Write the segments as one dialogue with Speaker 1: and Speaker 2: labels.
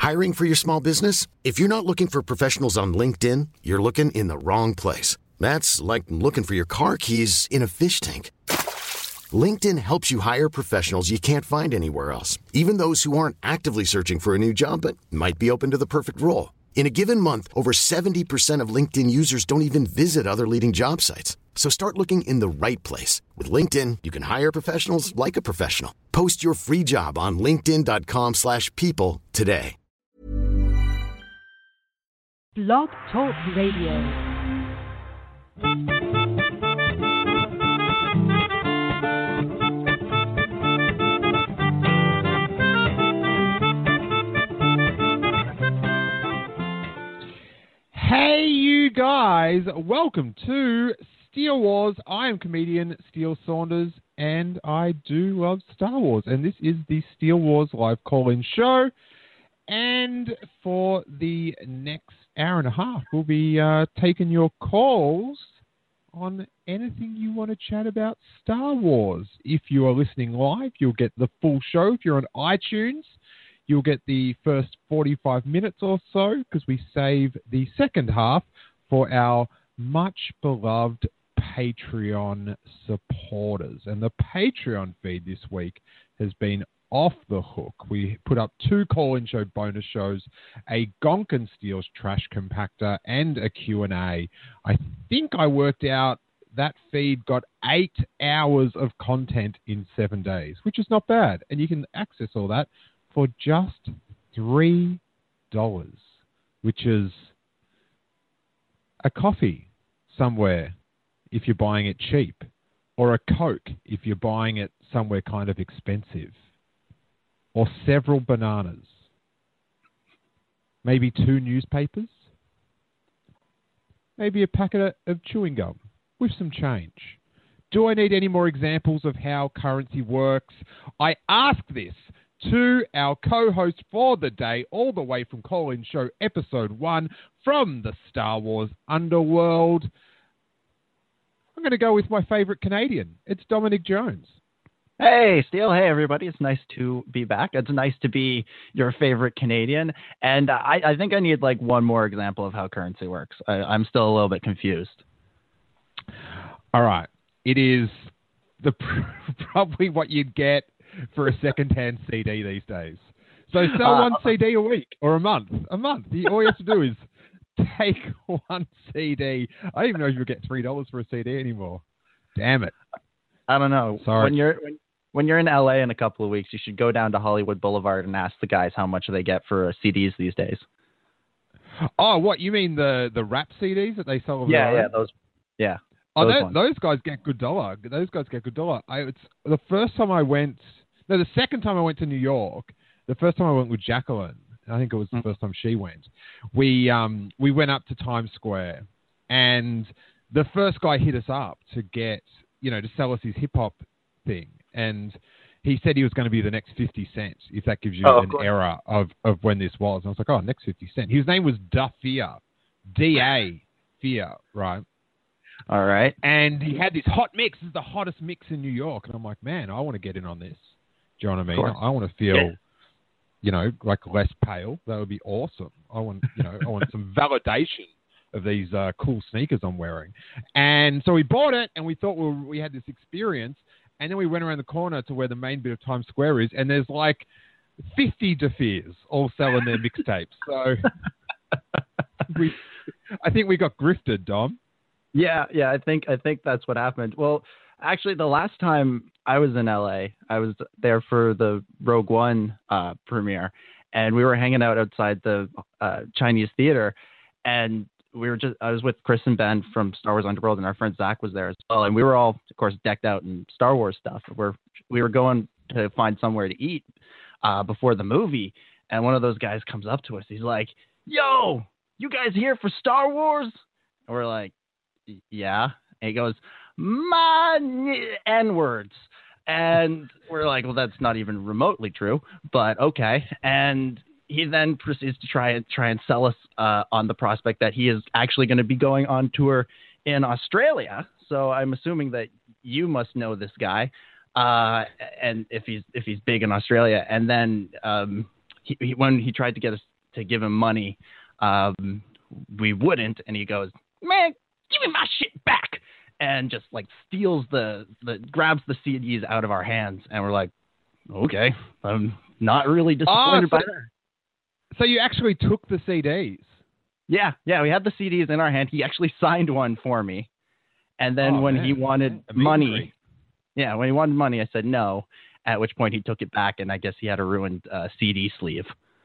Speaker 1: Hiring for your small business? If you're not looking for professionals on LinkedIn, you're looking in the wrong place. That's like looking for your car keys in a fish tank. LinkedIn helps you hire professionals you can't find anywhere else, even those who aren't actively searching for a new job but might be open to the perfect role. In a given month, over 70% of LinkedIn users don't even visit other leading job sites. So start looking in the right place. With LinkedIn, you can hire professionals like a professional. Post your free job on linkedin.com/people today.
Speaker 2: Blog Talk Radio.
Speaker 3: Hey, you guys, welcome to Steele Wars. I am comedian Steele Saunders, and I do love Star Wars. And this is the Steele Wars live call-in show. And for the next hour and a half, we'll be taking your calls on anything you want to chat about Star Wars. If you are listening live, you'll get the full show. If you're on iTunes, you'll get the first 45 minutes or so, because we save the second half for our much beloved Patreon supporters. And the Patreon feed this week has been off the hook. We put up 2 call-in show bonus shows, a Gonk and Steele's Trash Compactor, and a Q&A. I think I worked out that feed got 8 hours of content in 7 days, which is not bad. And you can access all that for just $3, which is a coffee somewhere if you're buying it cheap, or a Coke if you're buying it somewhere kind of expensive, or several bananas, maybe 2 newspapers, maybe a packet of chewing gum with some change. Do I need any more examples of how currency works? I ask this to our co-host for the day, all the way from Call-In Show Episode 1 from the Star Wars underworld. I'm going to go with my favourite Canadian. It's Dominic Jones.
Speaker 4: Hey, Steele. Hey, everybody. It's nice to be back. It's nice to be your favorite Canadian. And I think I need like one more example of how currency works. I'm still a little bit confused.
Speaker 3: All right. It is probably what you'd get for a second-hand CD these days. So sell one CD a week or a month. All you have to do is take one CD. I don't even know if you'll get $3 for a CD anymore. Damn it.
Speaker 4: I don't know.
Speaker 3: Sorry.
Speaker 4: When you're in LA in a couple of weeks, you should go down to Hollywood Boulevard and ask the guys how much they get for CDs these days.
Speaker 3: Oh, what? You mean the rap CDs that they sell over
Speaker 4: there?
Speaker 3: Yeah,
Speaker 4: those. Yeah.
Speaker 3: Oh, those guys get good dollar. It's the first time I went. No, the second time I went to New York. The first time I went with Jacqueline. I think it was the first time she went. We went up to Times Square, and the first guy hit us up to get to sell us his hip hop thing, and he said he was going to be the next 50 Cent. If that gives you an era of when this was, and I was like, next 50 Cent. His name was Da Fear, D-A Fear, right?
Speaker 4: All right.
Speaker 3: And he had this hot mix. This is the hottest mix in New York. And I'm like, man, I want to get in on this. Do you know what I mean? I want to feel, like less pale. That would be awesome. I want some validation of these cool sneakers I'm wearing. And so we bought it, and we thought we had this experience. And then we went around the corner to where the main bit of Times Square is, and there's like 50 DeFears all selling their mixtapes. So I think we got grifted, Dom.
Speaker 4: Yeah, I think that's what happened. Well, actually, the last time I was in LA, I was there for the Rogue One premiere, and we were hanging out outside the Chinese theater, and I was with Chris and Ben from Star Wars Underworld, and our friend Zach was there as well, and we were all, of course, decked out in Star Wars stuff. We were going to find somewhere to eat before the movie, and one of those guys comes up to us. He's like, "Yo, you guys here for Star Wars?" And we're like, "Yeah." And he goes, "My N-words." And we're like, well, that's not even remotely true, but okay. And he then proceeds to try and sell us on the prospect that he is actually going to be going on tour in Australia. So I'm assuming that you must know this guy, and if he's big in Australia. And then when he tried to get us to give him money, we wouldn't. And he goes, man, give me my shit back. And just like steals grabs the CDs out of our hands. And we're like, okay, I'm not really disappointed by that.
Speaker 3: So you actually took the CDs?
Speaker 4: Yeah, we had the CDs in our hand. He actually signed one for me. And then he wanted money, when he wanted money, I said no, at which point he took it back, and I guess he had a ruined CD sleeve.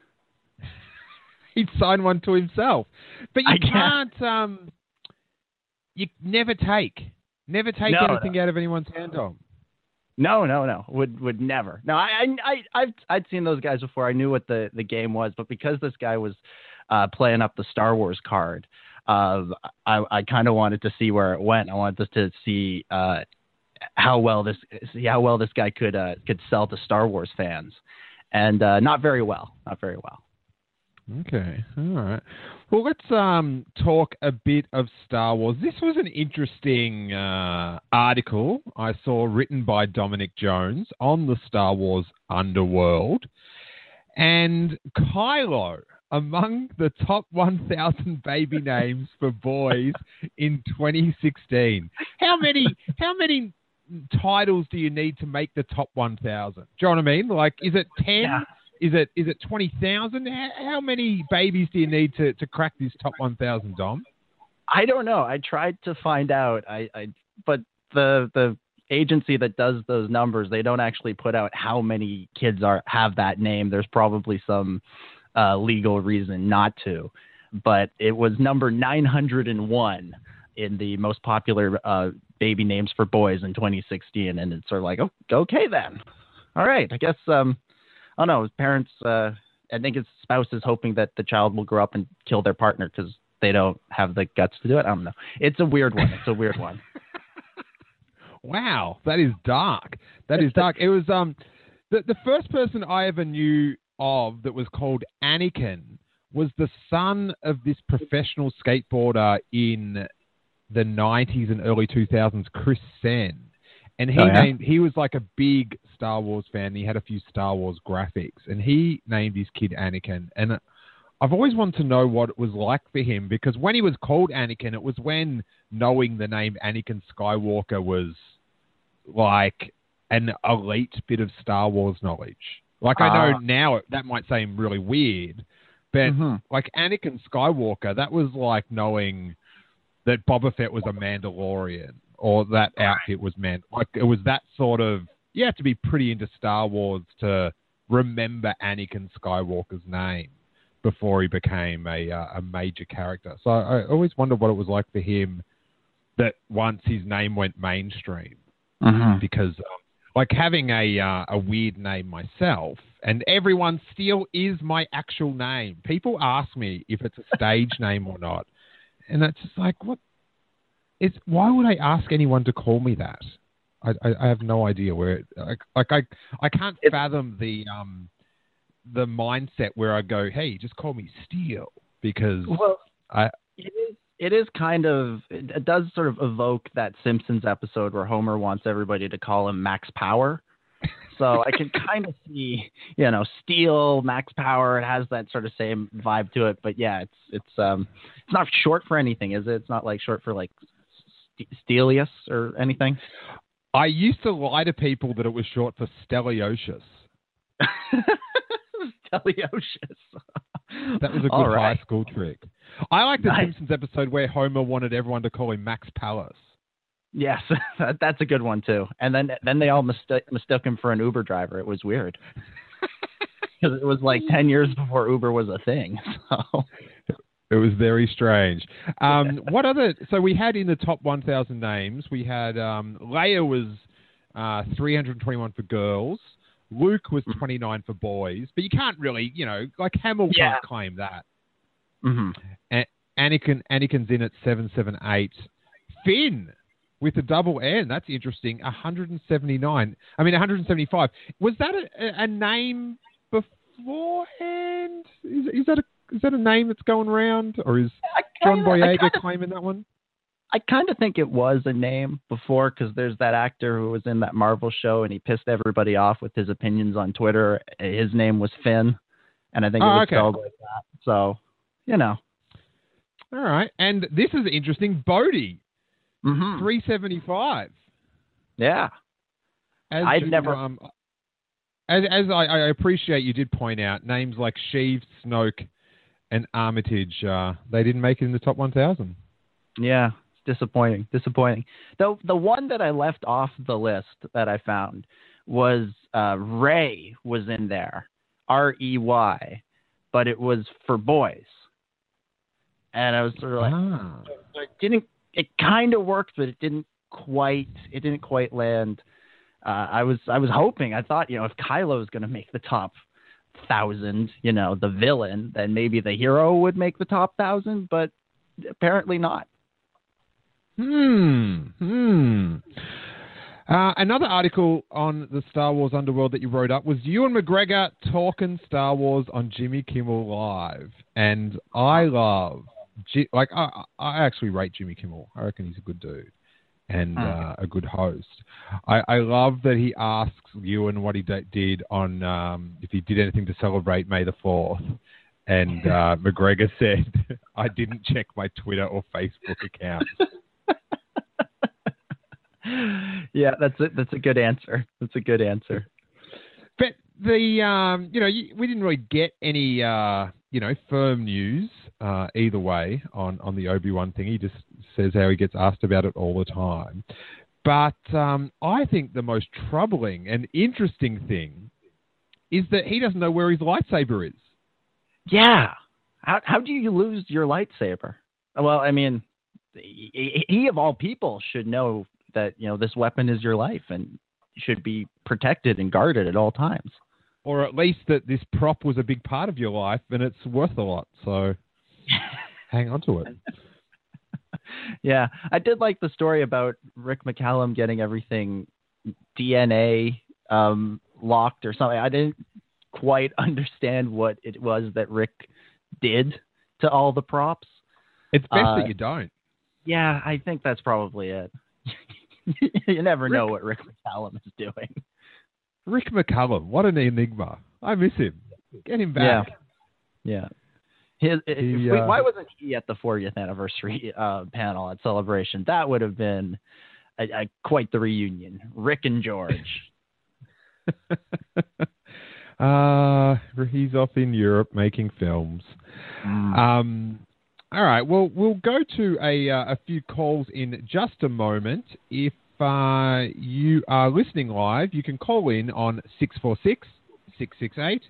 Speaker 3: He'd signed one to himself. But you can't, you never take anything out of anyone's hand, Dom.
Speaker 4: No. Would never. No, I'd seen those guys before. I knew what the game was, but because this guy was playing up the Star Wars card, I kind of wanted to see where it went. I wanted to see how well this guy could sell to Star Wars fans, and not very well.
Speaker 3: Okay, all right. Well, let's talk a bit of Star Wars. This was an interesting article I saw written by Dominic Jones on the Star Wars underworld. And Kylo, among the top 1,000 baby names for boys in 2016. How many titles do you need to make the top 1,000? Do you know what I mean? Like, is it 10? Yeah. Is it 20,000? How many babies do you need to crack this top 1,000, Dom?
Speaker 4: I don't know. I tried to find out. But the agency that does those numbers, they don't actually put out how many kids have that name. There's probably some legal reason not to. But it was number 901 in the most popular baby names for boys in 2016, and it's sort of like, oh, okay then. All right, I guess. Oh no, his parents, I think his spouse is hoping that the child will grow up and kill their partner because they don't have the guts to do it. I don't know. It's a weird one.
Speaker 3: Wow, that is dark. It was the first person I ever knew of that was called Anakin was the son of this professional skateboarder in the 90s and early 2000s, Chris Sen. And he was like a big Star Wars fan. He had a few Star Wars graphics, and he named his kid Anakin. And I've always wanted to know what it was like for him, because when he was called Anakin, it was when knowing the name Anakin Skywalker was like an elite bit of Star Wars knowledge. Like, I know now that might seem really weird, but like Anakin Skywalker, that was like knowing that Boba Fett was a Mandalorian, or that outfit was like, it was that sort of, you have to be pretty into Star Wars to remember Anakin Skywalker's name before he became a major character. So I always wondered what it was like for him that once his name went mainstream, because like having a weird name myself, and everyone still is my actual name. People ask me if it's a stage name or not, and that's just like, why would I ask anyone to call me that? I have no idea where I can't fathom the mindset where I go, hey, just call me Steel, because it is kind of, it does sort of evoke that Simpsons episode where Homer wants everybody to call him Max Power. So I can kind of see, Steel, Max Power. It has that sort of same vibe to it. But yeah, it's not short for anything, is it? It's not like short for like Stelios or anything. I used to lie to people that it was short for Stelliosis. Stelliosis. That was a good high school trick. I like the Simpsons episode where Homer wanted everyone to call him Max Palace. Yes, that's a good one too. And then they all mistook him for an Uber driver. It was weird. Because it was like 10 years before Uber was a thing. So. It was very strange. What other? So we had in the top 1,000 names, we had Leia was 321 for girls. Luke was 29 for boys. But you can't really, like Hamill can't claim that. Anakin's in at 778. Finn with a double N. That's interesting. 175. Was that a name beforehand? Is that a name that's going around, or is John Boyega claiming that one? I kind of think it was a name before, because there's that actor who was in that Marvel show and he pissed everybody off with his opinions on Twitter. His name was Finn.
Speaker 4: and I think it was
Speaker 3: okay.
Speaker 4: spelled like that. So, you know.
Speaker 3: All right. And this is interesting. Bodhi,
Speaker 4: Mm-hmm.
Speaker 3: 375.
Speaker 4: Yeah.
Speaker 3: As
Speaker 4: I'd never...
Speaker 3: As I appreciate you did point out, names like Sheev, Snoke, and Armitage, they didn't make it in the top 1,000.
Speaker 4: Yeah, it's disappointing. The one that I left off the list that I found was Rey was in there, Rey, but it was for boys. And I was sort of like, it kind of worked, but it didn't quite land. I was hoping, I thought, if Kylo's going to make the top 1,000, the villain, then maybe the hero would make the top 1,000, but apparently not.
Speaker 3: Another article on the Star Wars underworld that you wrote up was Ewan McGregor talking Star Wars on Jimmy Kimmel Live, and I love, I actually rate Jimmy Kimmel. I reckon he's a good dude and a good host. I love that he asks Ewan what he did on if he did anything to celebrate May the 4th, and McGregor said, "I didn't check my Twitter or Facebook account."
Speaker 4: Yeah, that's a good answer. That's a good answer.
Speaker 3: But the we didn't really get any firm news either way on the Obi-Wan thing. He just says how he gets asked about it all the time. But I think the most troubling and interesting thing is that he doesn't know where his lightsaber is.
Speaker 4: Yeah. How do you lose your lightsaber? Well, I mean, he of all people should know that, this weapon is your life and should be protected and guarded at all times.
Speaker 3: Or at least that this prop was a big part of your life and it's worth a lot. So hang on to it.
Speaker 4: Yeah. I did like the story about Rick McCallum getting everything DNA locked or something. I didn't quite understand what it was that Rick did to all the props.
Speaker 3: It's best that you don't.
Speaker 4: Yeah, I think that's probably it. You never know what Rick McCallum is doing.
Speaker 3: Rick McCallum, what an enigma. I miss him. Get him back.
Speaker 4: Yeah. Why wasn't he at the 40th anniversary panel at Celebration? That would have been quite the reunion. Rick and George.
Speaker 3: He's off in Europe making films. All right. Well, we'll go to a few calls in just a moment. If you are listening live, you can call in on 646-668-8360.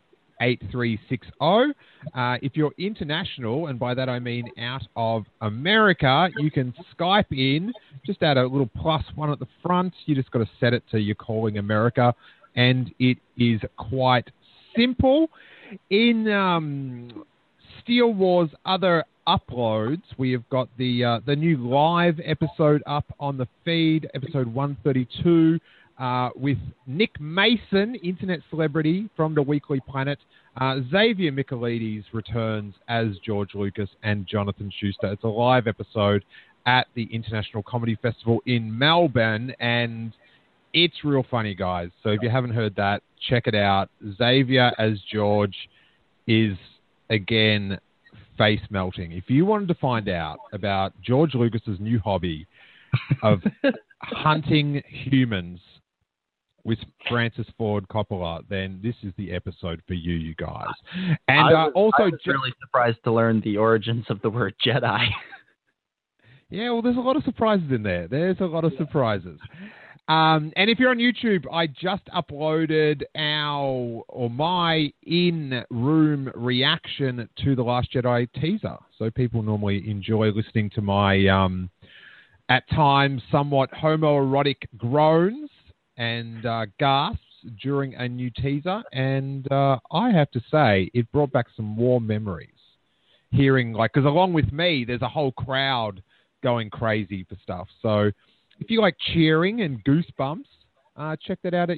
Speaker 3: If you're international, and by that I mean out of America, you can Skype in. Just add a little +1 at the front. You just got to set it to you're calling America, and it is quite simple. In Steele Wars other uploads, we have got the new live episode up on the feed, episode 132, with Nick Mason, internet celebrity from the Weekly Planet. Xavier Michaelides returns as George Lucas and Jonathan Schuster. It's a live episode at the International Comedy Festival in Melbourne, and it's real funny, guys. So if you haven't heard that, check it out. Xavier as George is, again, face melting. If you wanted to find out about George Lucas's new hobby of hunting humans with Francis Ford Coppola, then this is the episode for you guys. And
Speaker 4: I was really surprised to learn the origins of the word Jedi.
Speaker 3: Yeah, well, there's a lot of surprises in there. There's a lot of surprises. And if you're on YouTube, I just uploaded my in-room reaction to The Last Jedi teaser. So people normally enjoy listening to my, at times, somewhat homoerotic groans and gasps during a new teaser. And I have to say, it brought back some warm memories. Hearing, because along with me, there's a whole crowd going crazy for stuff. So if you like cheering and goosebumps, check that out at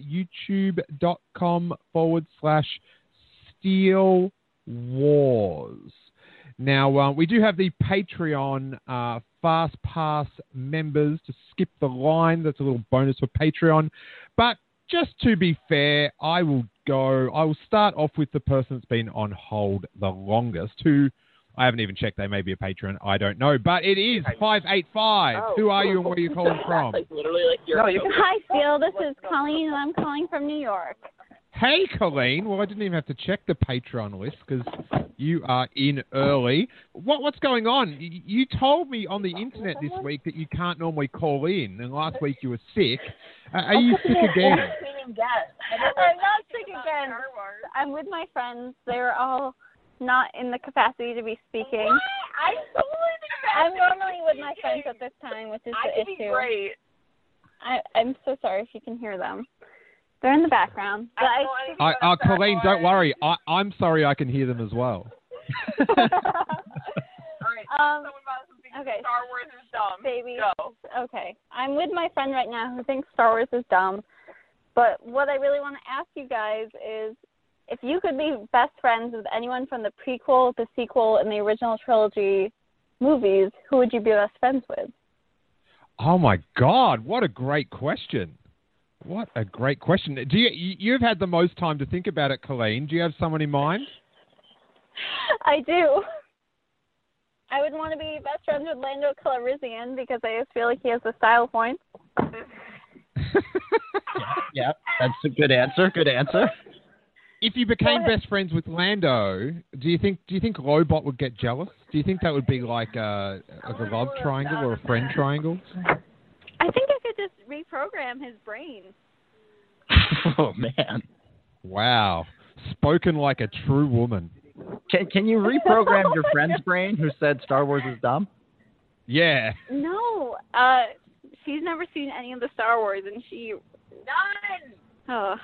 Speaker 3: youtube.com/Steele Wars. Now, we do have the Patreon Fast Pass members to skip the line. That's a little bonus for Patreon. But just to be fair, I will start off with the person that's been on hold the longest, who I haven't even checked. They may be a patron. I don't know. But it is 585.
Speaker 5: Oh.
Speaker 3: Who are you and where are you calling from?
Speaker 5: Like literally like your
Speaker 6: Hi, Steele. This is Colleen, and I'm calling from New York.
Speaker 3: Hey, Colleen. Well, I didn't even have to check the Patreon list because you are in early. What's going on? You told me on the internet this week that you can't normally call in, and last week you were sick. Are you sick again?
Speaker 6: I'm not sick again. I'm with my friends. They're all not in the capacity to be speaking.
Speaker 5: What?
Speaker 6: I'm normally with my friends at this time, which is the issue.
Speaker 5: Great.
Speaker 6: I'm so sorry if you can hear them. They're in the background.
Speaker 3: Colleen, don't worry. I'm sorry I can hear them as well.
Speaker 5: All right. Someone about something.
Speaker 6: Okay.
Speaker 5: Star Wars is dumb.
Speaker 6: Baby.
Speaker 5: Go.
Speaker 6: Okay. I'm with my friend right now who thinks Star Wars is dumb. But what I really want to ask you guys is, if you could be best friends with anyone from the prequel, the sequel, and the original trilogy movies, who would you be best friends with?
Speaker 3: Oh, my God. What a great question. What a great question. You've had the most time to think about it, Colleen. Do you have someone in mind?
Speaker 6: I do. I would want to be best friends with Lando Calrissian because I just feel like he has the style points.
Speaker 4: Yeah, that's a good answer. Good answer.
Speaker 3: If you became best friends with Lando, do you think Lobot would get jealous? Do you think that would be like a love triangle or a friend triangle?
Speaker 6: I think I could just reprogram his brain.
Speaker 4: Oh, man.
Speaker 3: Wow. Spoken like a true woman.
Speaker 4: Can you reprogram your friend's brain who said Star Wars is dumb?
Speaker 3: Yeah.
Speaker 6: No. She's never seen any of the Star Wars, and she...
Speaker 5: None.
Speaker 6: Oh.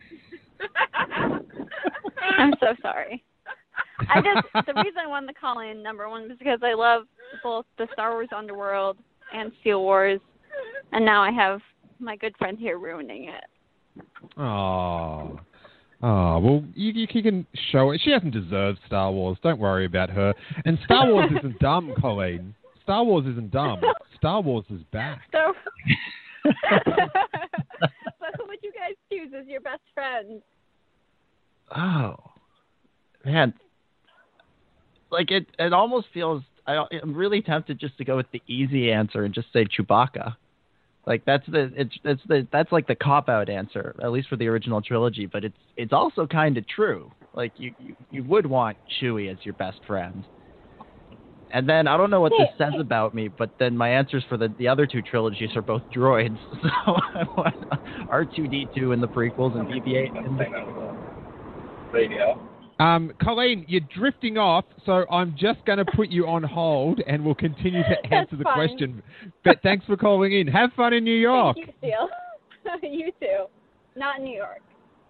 Speaker 6: I'm so sorry. The reason I wanted to call in, number one, was because I love both the Star Wars Underworld and Steel Wars, and now I have my good friend here ruining it.
Speaker 3: Oh. Oh, well, you can show it. She doesn't deserve Star Wars. Don't worry about her. And Star Wars isn't dumb, Colleen. Star Wars isn't dumb. Star Wars is back.
Speaker 6: But who would you guys choose as your best friend?
Speaker 4: Oh, man. Like, it almost feels... I'm really tempted just to go with the easy answer and just say Chewbacca. Like, that's like the cop-out answer, at least for the original trilogy, but it's also kind of true. Like, you would want Chewie as your best friend. And then, I don't know what this says about me, but then my answers for the other two trilogies are both droids. So I want R2-D2 in the prequels and BB-8 in the
Speaker 5: Radio.
Speaker 3: Colleen, you're drifting off, so I'm just going to put you on hold, and we'll continue to answer the question. But thanks for calling in. Have fun in New York.
Speaker 6: Thank you, Steele. You too. Not in New York.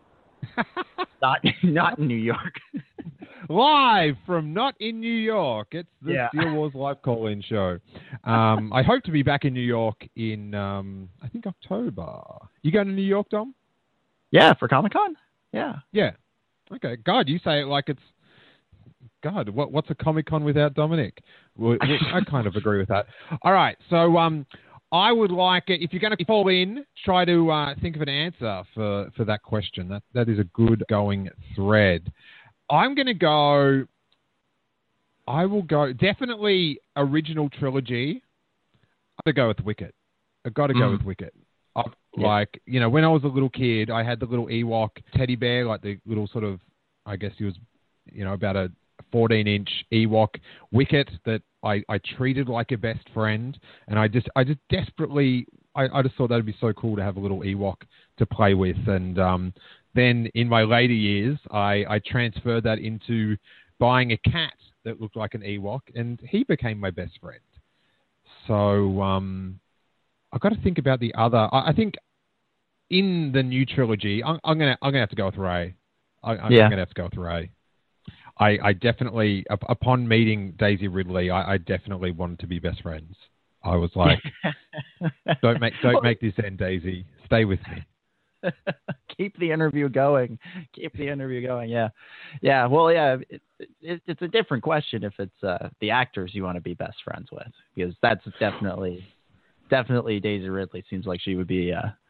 Speaker 4: Not in New York.
Speaker 3: Live from Not in New York. It's the Steel Wars Live call-in show. I hope to be back in New York in, I think, October. You going to New York, Dom?
Speaker 4: Yeah, for Comic-Con? Yeah.
Speaker 3: Yeah. Okay. God, you say it like it's... God, what's a Comic-Con without Dominic? Well, I kind of agree with that. All right. So I would like it, if you're going to call in, try to think of an answer for that question. That is a good going thread. I'm going to go... I will go... Definitely original trilogy. I've got to go with Wicket. I've got to go with Wicket. Like, you know, when I was a little kid, I had the little Ewok teddy bear, like the little sort of, I guess he was, you know, about a 14-inch Ewok Wicket that I treated like a best friend. And I just desperately, I just thought that'd be so cool to have a little Ewok to play with. And then in my later years, I transferred that into buying a cat that looked like an Ewok, and he became my best friend. So, I've got to think about the other. I think in the new trilogy, I'm gonna have to go with Rey. I'm gonna have to go with Rey. I definitely, upon meeting Daisy Ridley, I definitely wanted to be best friends. I was like, don't make this end, Daisy. Stay with me.
Speaker 4: Keep the interview going. Yeah. Yeah. Well, yeah. It's a different question if it's the actors you want to be best friends with, because that's definitely Daisy Ridley seems like she would be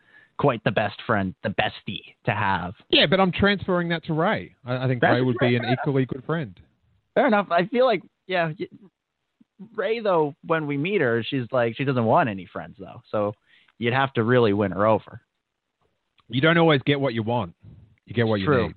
Speaker 4: quite the best friend, the bestie to have.
Speaker 3: Yeah, but I'm transferring that to Ray. I think Ray would be an equally good friend.
Speaker 4: Fair enough. I feel like, yeah, Ray, though, when we meet her, she's like, she doesn't want any friends, though. So you'd have to really win her over.
Speaker 3: You don't always get what you want. You get what you need.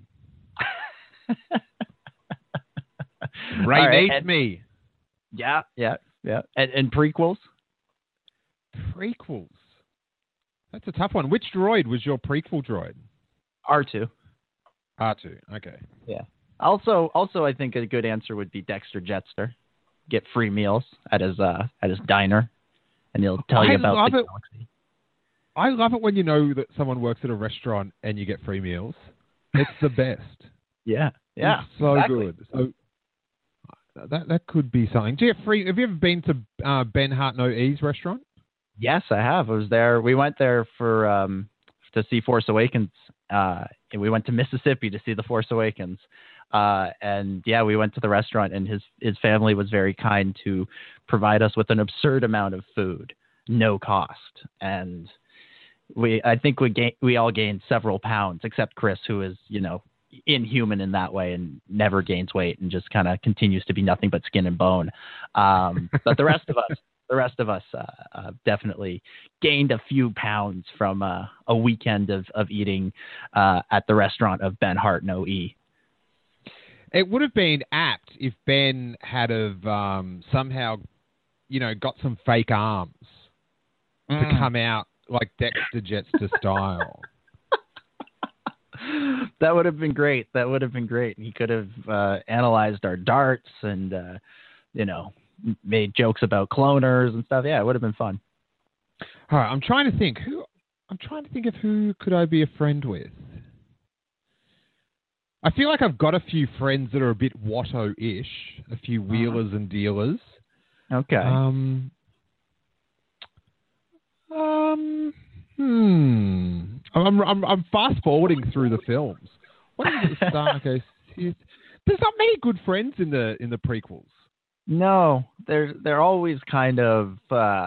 Speaker 3: Ray needs me.
Speaker 4: Yeah. And prequels?
Speaker 3: Prequels. That's a tough one. Which droid was your prequel droid?
Speaker 4: R2.
Speaker 3: R2. Okay.
Speaker 4: Yeah. Also, I think a good answer would be Dexter Jetster. Get free meals at his diner, and he'll tell you about the galaxy.
Speaker 3: I love it when you know that someone works at a restaurant and you get free meals. It's the best.
Speaker 4: Yeah.
Speaker 3: It's so good. So that could be something. Do you have you ever been to Ben Hartnell-E's restaurant?
Speaker 4: Yes, I have. I was there. We went there for to see Force Awakens. And we went to Mississippi to see the Force Awakens. And yeah, we went to the restaurant, and his family was very kind to provide us with an absurd amount of food, no cost. And I think we all gained several pounds, except Chris, who is, inhuman in that way and never gains weight and just kind of continues to be nothing but skin and bone. But the rest of us definitely gained a few pounds from a weekend of eating at the restaurant of Ben Hartnell-E.
Speaker 3: It would have been apt if Ben had somehow, got some fake arms to come out like Dexter Jetster style.
Speaker 4: That would have been great. He could have analyzed our darts and, made jokes about cloners and stuff. Yeah, it would have been fun.
Speaker 3: All right, I'm trying to think of who could I be a friend with. I feel like I've got a few friends that are a bit Watto-ish, a few wheelers and dealers.
Speaker 4: Okay.
Speaker 3: I'm fast forwarding through the films. What is it? Okay, there's not many good friends in the prequels.
Speaker 4: No, they're always kind of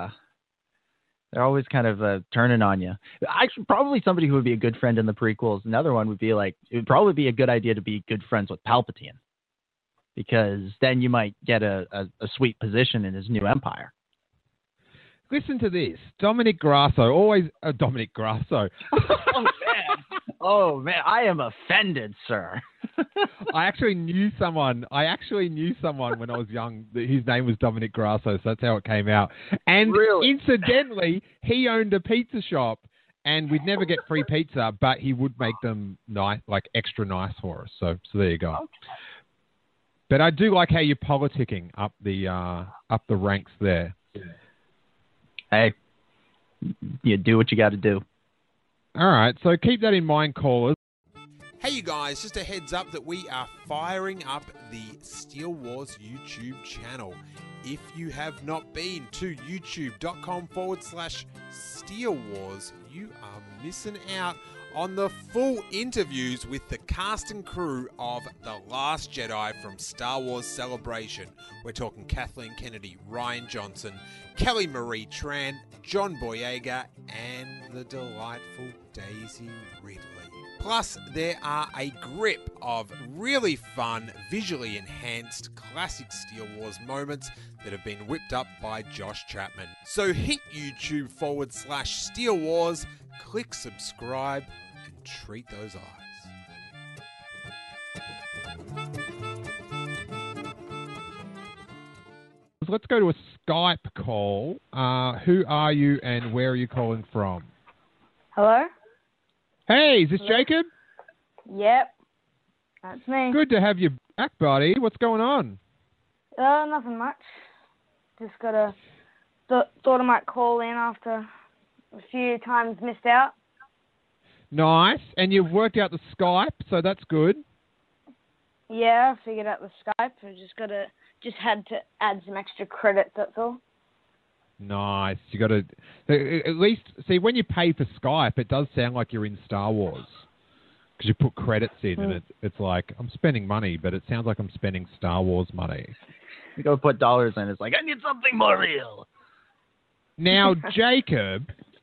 Speaker 4: turning on you. Actually, probably somebody who would be a good friend in the prequels. Another one would be it would probably be a good idea to be good friends with Palpatine, because then you might get a sweet position in his new empire.
Speaker 3: Listen to this. Dominic Grasso, Dominic Grasso.
Speaker 4: Oh, man, I am offended, sir.
Speaker 3: I actually knew someone when I was young. His name was Dominic Grasso, so that's how it came out. And
Speaker 4: really?
Speaker 3: Incidentally, he owned a pizza shop, and we'd never get free pizza, but he would make them nice, like extra nice for us. So there you go. Okay. But I do like how you're politicking up the ranks there.
Speaker 4: Hey, you do what you got to do.
Speaker 3: All right, so keep that in mind, callers.
Speaker 7: Hey you guys, just a heads up that we are firing up the Steele Wars YouTube channel. If you have not been to youtube.com/Steele Wars, you are missing out on the full interviews with the cast and crew of The Last Jedi from Star Wars Celebration. We're talking Kathleen Kennedy, Rian Johnson, Kelly Marie Tran, John Boyega, and the delightful Daisy Ridley. Plus, there are a grip of really fun, visually enhanced classic Steele Wars moments that have been whipped up by Josh Chapman. So hit YouTube.com/Steele Wars, click subscribe, and treat those eyes.
Speaker 3: Let's go to a Skype call. Who are you and where are you calling from?
Speaker 8: Hello?
Speaker 3: Hey, is this Jacob?
Speaker 8: Yep, that's me.
Speaker 3: Good to have you back, buddy. What's going on?
Speaker 8: Nothing much. Just thought I might call in after a few times missed out.
Speaker 3: Nice. And you've worked out the Skype, so that's good.
Speaker 8: Yeah, I figured out the Skype. I just had to add some extra credits, that's all.
Speaker 3: Nice. You got to at least see when you pay for Skype, it does sound like you're in Star Wars because you put credits in, and it's like I'm spending money, but it sounds like I'm spending Star Wars money.
Speaker 4: You go put dollars in, it's like I need something more real.
Speaker 3: Now, Jacob,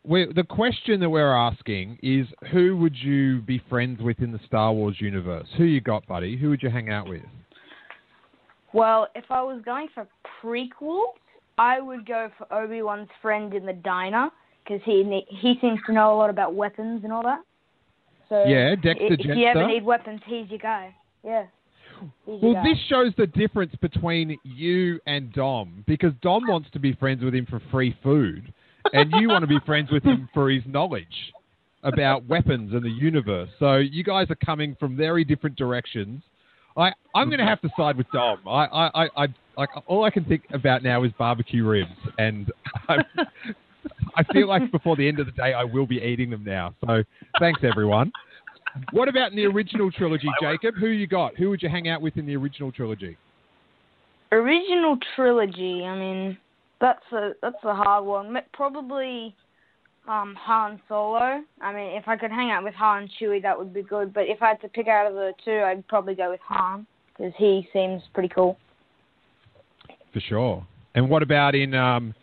Speaker 3: the question that we're asking is, who would you be friends with in the Star Wars universe? Who you got, buddy? Who would you hang out with?
Speaker 8: Well, if I was going for prequels, I would go for Obi-Wan's friend in the diner, because he seems to know a lot about weapons and all that. So
Speaker 3: yeah, Dexter
Speaker 8: if
Speaker 3: Jettster.
Speaker 8: you ever need weapons, he's your guy. Yeah.
Speaker 3: Well, this shows the difference between you and Dom, because Dom wants to be friends with him for free food, and you want to be friends with him for his knowledge about weapons and the universe. So you guys are coming from very different directions. I'm going to have to side with Dom. All I can think about now is barbecue ribs, and I feel like before the end of the day I will be eating them now. So thanks, everyone. What about in the original trilogy, Jacob? Who you got? Who would you hang out with in the original trilogy?
Speaker 8: Original trilogy. I mean, that's a hard one. Probably Han Solo. I mean, if I could hang out with Han and Chewie, that would be good. But if I had to pick out of the two, I'd probably go with Han, because he seems pretty cool.
Speaker 3: For sure. And what about in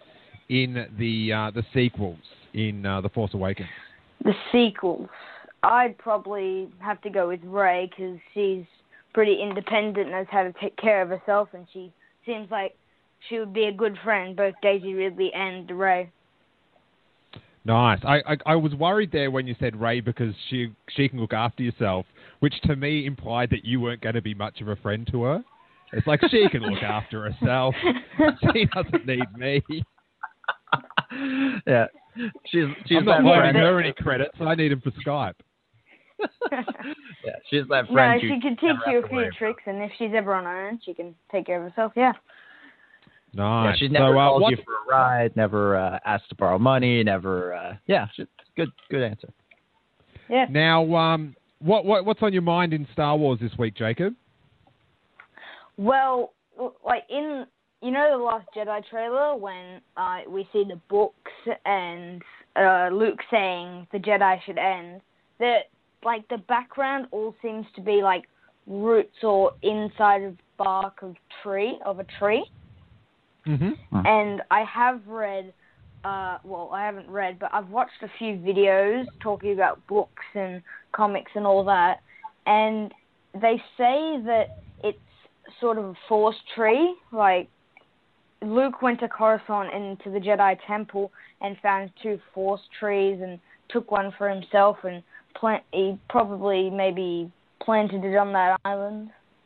Speaker 3: the sequels, in The Force Awakens?
Speaker 8: The sequels. I'd probably have to go with Rey, because she's pretty independent and knows how to take care of herself, and she seems like she would be a good friend, both Daisy Ridley and Rey.
Speaker 3: Nice. I was worried there when you said Rey, because she can look after herself, which to me implied that you weren't going to be much of a friend to her. It's like, she can look after herself. She doesn't need me.
Speaker 4: Yeah. She's
Speaker 3: I'm not giving her any credit, so I need him for Skype.
Speaker 4: Yeah, she's that friend.
Speaker 8: No, she can teach you a few tricks, and if she's ever on her own, she can take care of herself, yeah.
Speaker 3: Nice.
Speaker 4: Yeah, she's never called you for a ride, never asked to borrow money, never, good answer.
Speaker 8: Yeah.
Speaker 3: Now, what's on your mind in Star Wars this week, Jacob?
Speaker 8: Well, like in, the Last Jedi trailer, when we see the books and Luke saying the Jedi should end, that the background all seems to be like roots or inside of bark of a tree.
Speaker 3: Mm-hmm.
Speaker 8: And I have read, I haven't read, but I've watched a few videos talking about books and comics and all that, and they say that it's sort of a force tree. Like, Luke went to Coruscant into the Jedi Temple and found 2 force trees and took one for himself, and he probably maybe planted it on that island.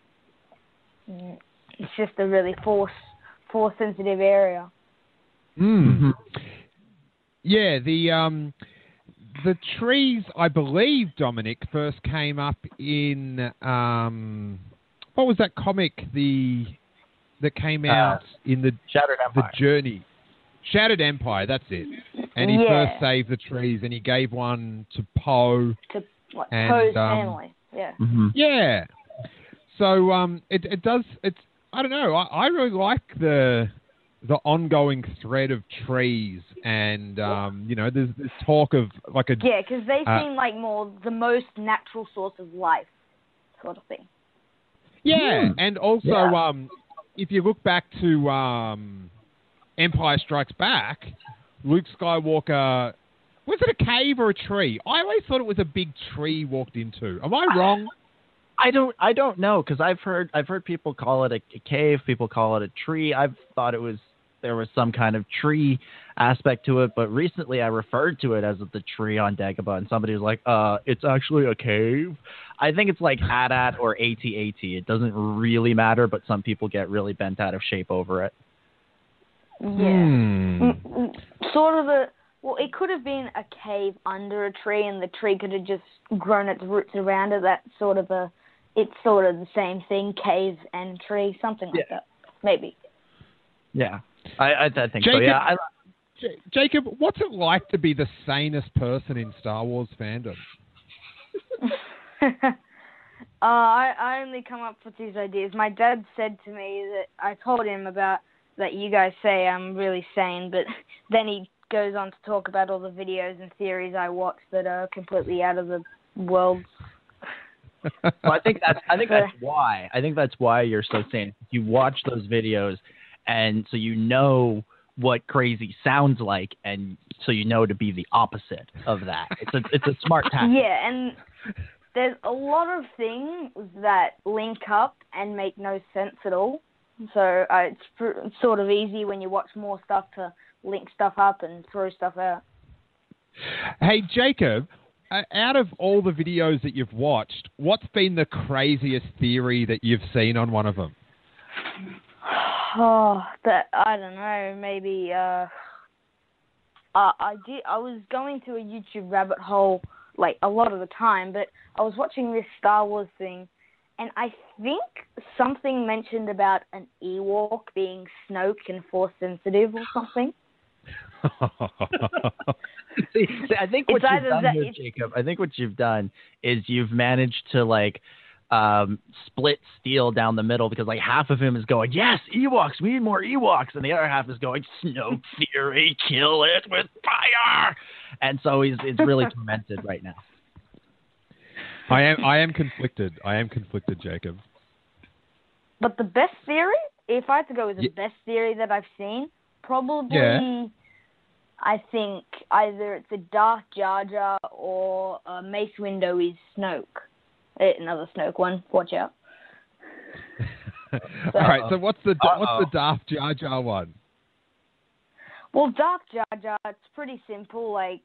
Speaker 8: It's just a really force-sensitive area.
Speaker 3: Mm-hmm. Yeah, the trees, I believe, Dominic, first came up in what was that comic that came out in the
Speaker 4: Shattered Empire.
Speaker 3: The Journey. Shattered Empire, that's it. And he first saved the trees, and he gave one to Poe.
Speaker 8: To Poe's family, yeah.
Speaker 3: Mm-hmm. Yeah. So it does. It's, I don't know. I really like the ongoing thread of trees, and there's this talk of like a
Speaker 8: because they seem like more the most natural source of life, sort of thing.
Speaker 3: Yeah, and also if you look back to Empire Strikes Back, Luke Skywalker, was it a cave or a tree? I always thought it was a big tree walked into. Am I wrong?
Speaker 4: I don't know, because I've heard people call it a cave, people call it a tree. I've thought there was some kind of tree aspect to it, but recently I referred to it as the tree on Dagobah, and somebody was like, it's actually a cave. I think it's like AT-AT or AT-AT. It doesn't really matter, but some people get really bent out of shape over it.
Speaker 8: Yeah. Sort of it could have been a cave under a tree, and the tree could have just grown its roots around it. It's sort of the same thing, cave and tree, something like that, maybe.
Speaker 4: Yeah, I think
Speaker 3: Jacob,
Speaker 4: so. Yeah,
Speaker 3: Jacob, what's it like to be the sanest person in Star Wars fandom?
Speaker 8: I only come up with these ideas. My dad said to me that I told him about that you guys say I'm really sane, but then he goes on to talk about all the videos and theories I watch that are completely out of the world.
Speaker 4: Well, I think that's why. I think that's why you're so sane. You watch those videos, and so what crazy sounds like, and so you know to be the opposite of that. It's a smart tactic.
Speaker 8: Yeah, and there's a lot of things that link up and make no sense at all. So it's sort of easy when you watch more stuff to link stuff up and throw stuff out.
Speaker 3: Hey, Jacob, out of all the videos that you've watched, what's been the craziest theory that you've seen on one of them?
Speaker 8: Oh, I don't know. Maybe I was going to a YouTube rabbit hole like a lot of the time, but I was watching this Star Wars thing, and I think something mentioned about an Ewok being Snoke and Force sensitive or something.
Speaker 4: See, I think what you've done here, Jacob, I think what you've done is you've managed to like split Steele down the middle, because like half of him is going, yes, Ewoks, we need more Ewoks, and the other half is going, Snoke theory, kill it with fire. And so he's really tormented right now.
Speaker 3: I am conflicted. Jacob.
Speaker 8: But the best theory, if I had to go with the best theory that I've seen, probably I think either it's a Darth Jar Jar or Mace Windu is Snoke. Another Snoke one. Watch out.
Speaker 3: All right. So what's the Darth Jar Jar one?
Speaker 8: Well, Darth Jar Jar, it's pretty simple. Like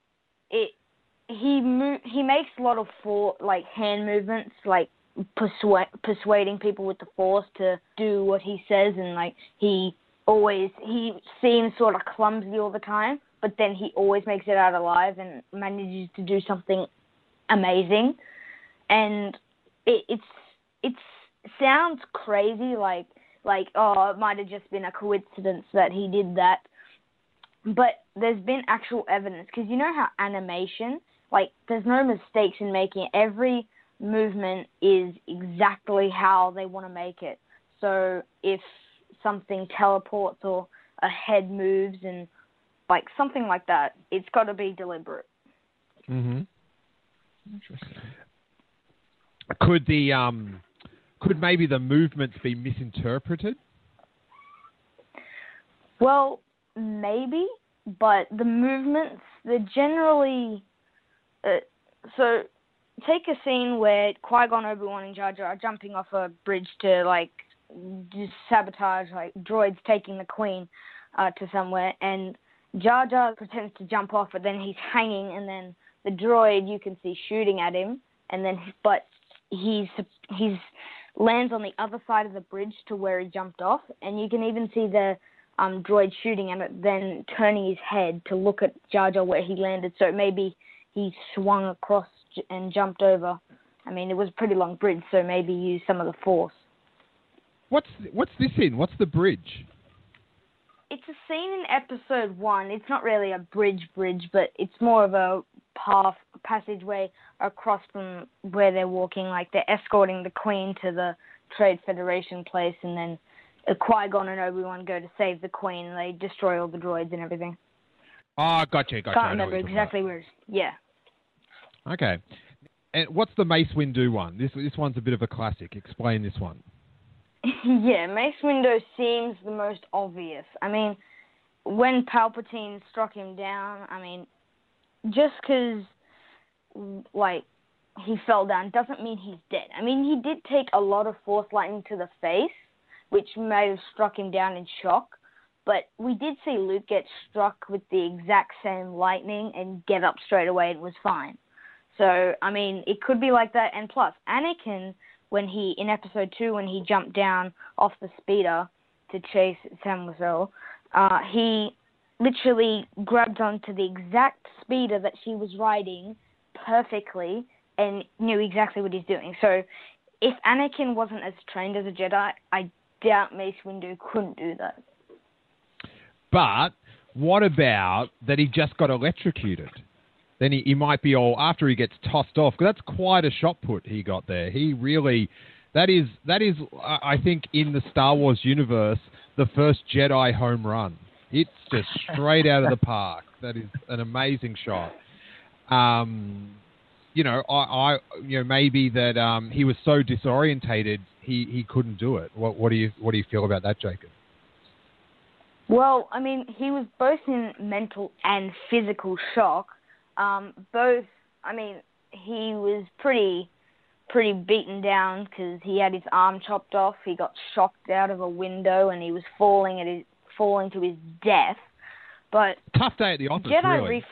Speaker 8: he makes a lot of hand movements, like persuading people with the Force to do what he says, and like he seems sort of clumsy all the time, but then he always makes it out alive and manages to do something amazing. And it sounds crazy, like it might have just been a coincidence that he did that. But there's been actual evidence, because you know how animation, like there's no mistakes in making it. Every movement is exactly how they want to make it. So if something teleports or a head moves and like something like that, it's got to be deliberate.
Speaker 3: Mm-hmm. Interesting. Could maybe the movements be misinterpreted?
Speaker 8: Well, maybe, but the movements, they're generally... so take a scene where Qui-Gon, Obi-Wan, and Jar Jar are jumping off a bridge to, like, just sabotage, like, droids taking the Queen to somewhere, and Jar Jar pretends to jump off, but then he's hanging, and then the droid, you can see shooting at him, and then, but he's lands on the other side of the bridge to where he jumped off, and you can even see the droid shooting at it, then turning his head to look at Jar Jar where he landed. So maybe he swung across and jumped over. I mean, it was a pretty long bridge, so maybe use some of the Force. What's
Speaker 3: this in? What's the bridge?
Speaker 8: It's a scene in episode 1. It's not really a bridge, but it's more of a passageway across from where they're walking. Like they're escorting the Queen to the Trade Federation place, and then Qui-Gon and Obi-Wan go to save the Queen, and they destroy all the droids and everything.
Speaker 3: Oh, gotcha.
Speaker 8: Can't remember exactly where. Yeah.
Speaker 3: Okay. And what's the Mace Windu one? This one's a bit of a classic. Explain this one.
Speaker 8: Yeah, Mace Windu seems the most obvious. I mean, when Palpatine struck him down, I mean, just because, like, he fell down doesn't mean he's dead. I mean, he did take a lot of Force lightning to the face, which may have struck him down in shock, but we did see Luke get struck with the exact same lightning and get up straight away and was fine. So, I mean, it could be like that. And plus, Anakin, in episode 2, when he jumped down off the speeder to chase Sam Wesell, he literally grabbed onto the exact speeder that she was riding perfectly and knew exactly what he's doing. So if Anakin wasn't as trained as a Jedi, I doubt Mace Windu couldn't do that.
Speaker 3: But what about that he just got electrocuted? Then he might be all, after he gets tossed off, because that's quite a shot put he got there. He really, that is, I think, in the Star Wars universe, the first Jedi home run. It's just straight out of the park. That is an amazing shot. Maybe that he was so disorientated he couldn't do it. What do you feel about that, Jacob?
Speaker 8: Well, I mean, he was both in mental and physical shock. Both, I mean, he was pretty beaten down because he had his arm chopped off. He got shocked out of a window and he was falling to his death. But
Speaker 3: tough day at the office, really.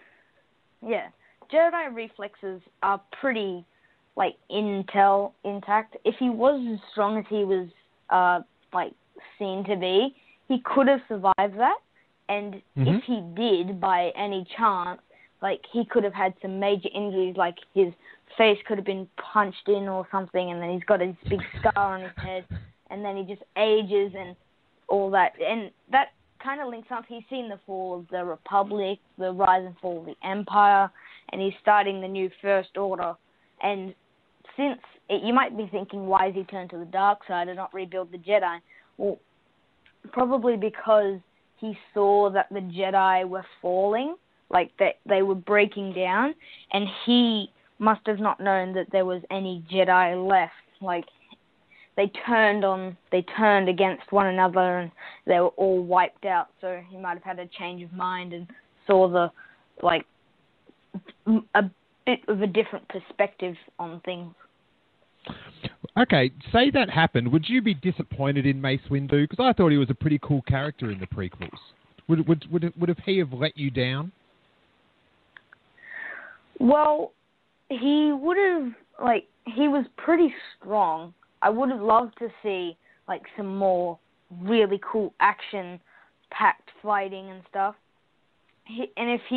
Speaker 8: Jedi reflexes are pretty, like, intact. If he was as strong as he was, seen to be, he could have survived that. And if he did, by any chance, like, he could have had some major injuries, like his face could have been punched in or something, and then he's got this big scar on his head, and then he just ages and all that. And that kind of links up. He's seen the fall of the Republic, the rise and fall of the Empire, and he's starting the new First Order. And you might be thinking, why has he turned to the dark side and not rebuild the Jedi? Well, probably because he saw that the Jedi were falling, like that they were breaking down, and he must have not known that there was any Jedi left. Like, they turned against one another and they were all wiped out. So he might have had a change of mind and saw a bit of a different perspective on things.
Speaker 3: Okay, say that happened. Would you be disappointed in Mace Windu? Because I thought he was a pretty cool character in the prequels. Would he have let you down?
Speaker 8: Well, he would have, he was pretty strong. I would have loved to see, some more really cool action-packed fighting and stuff. And if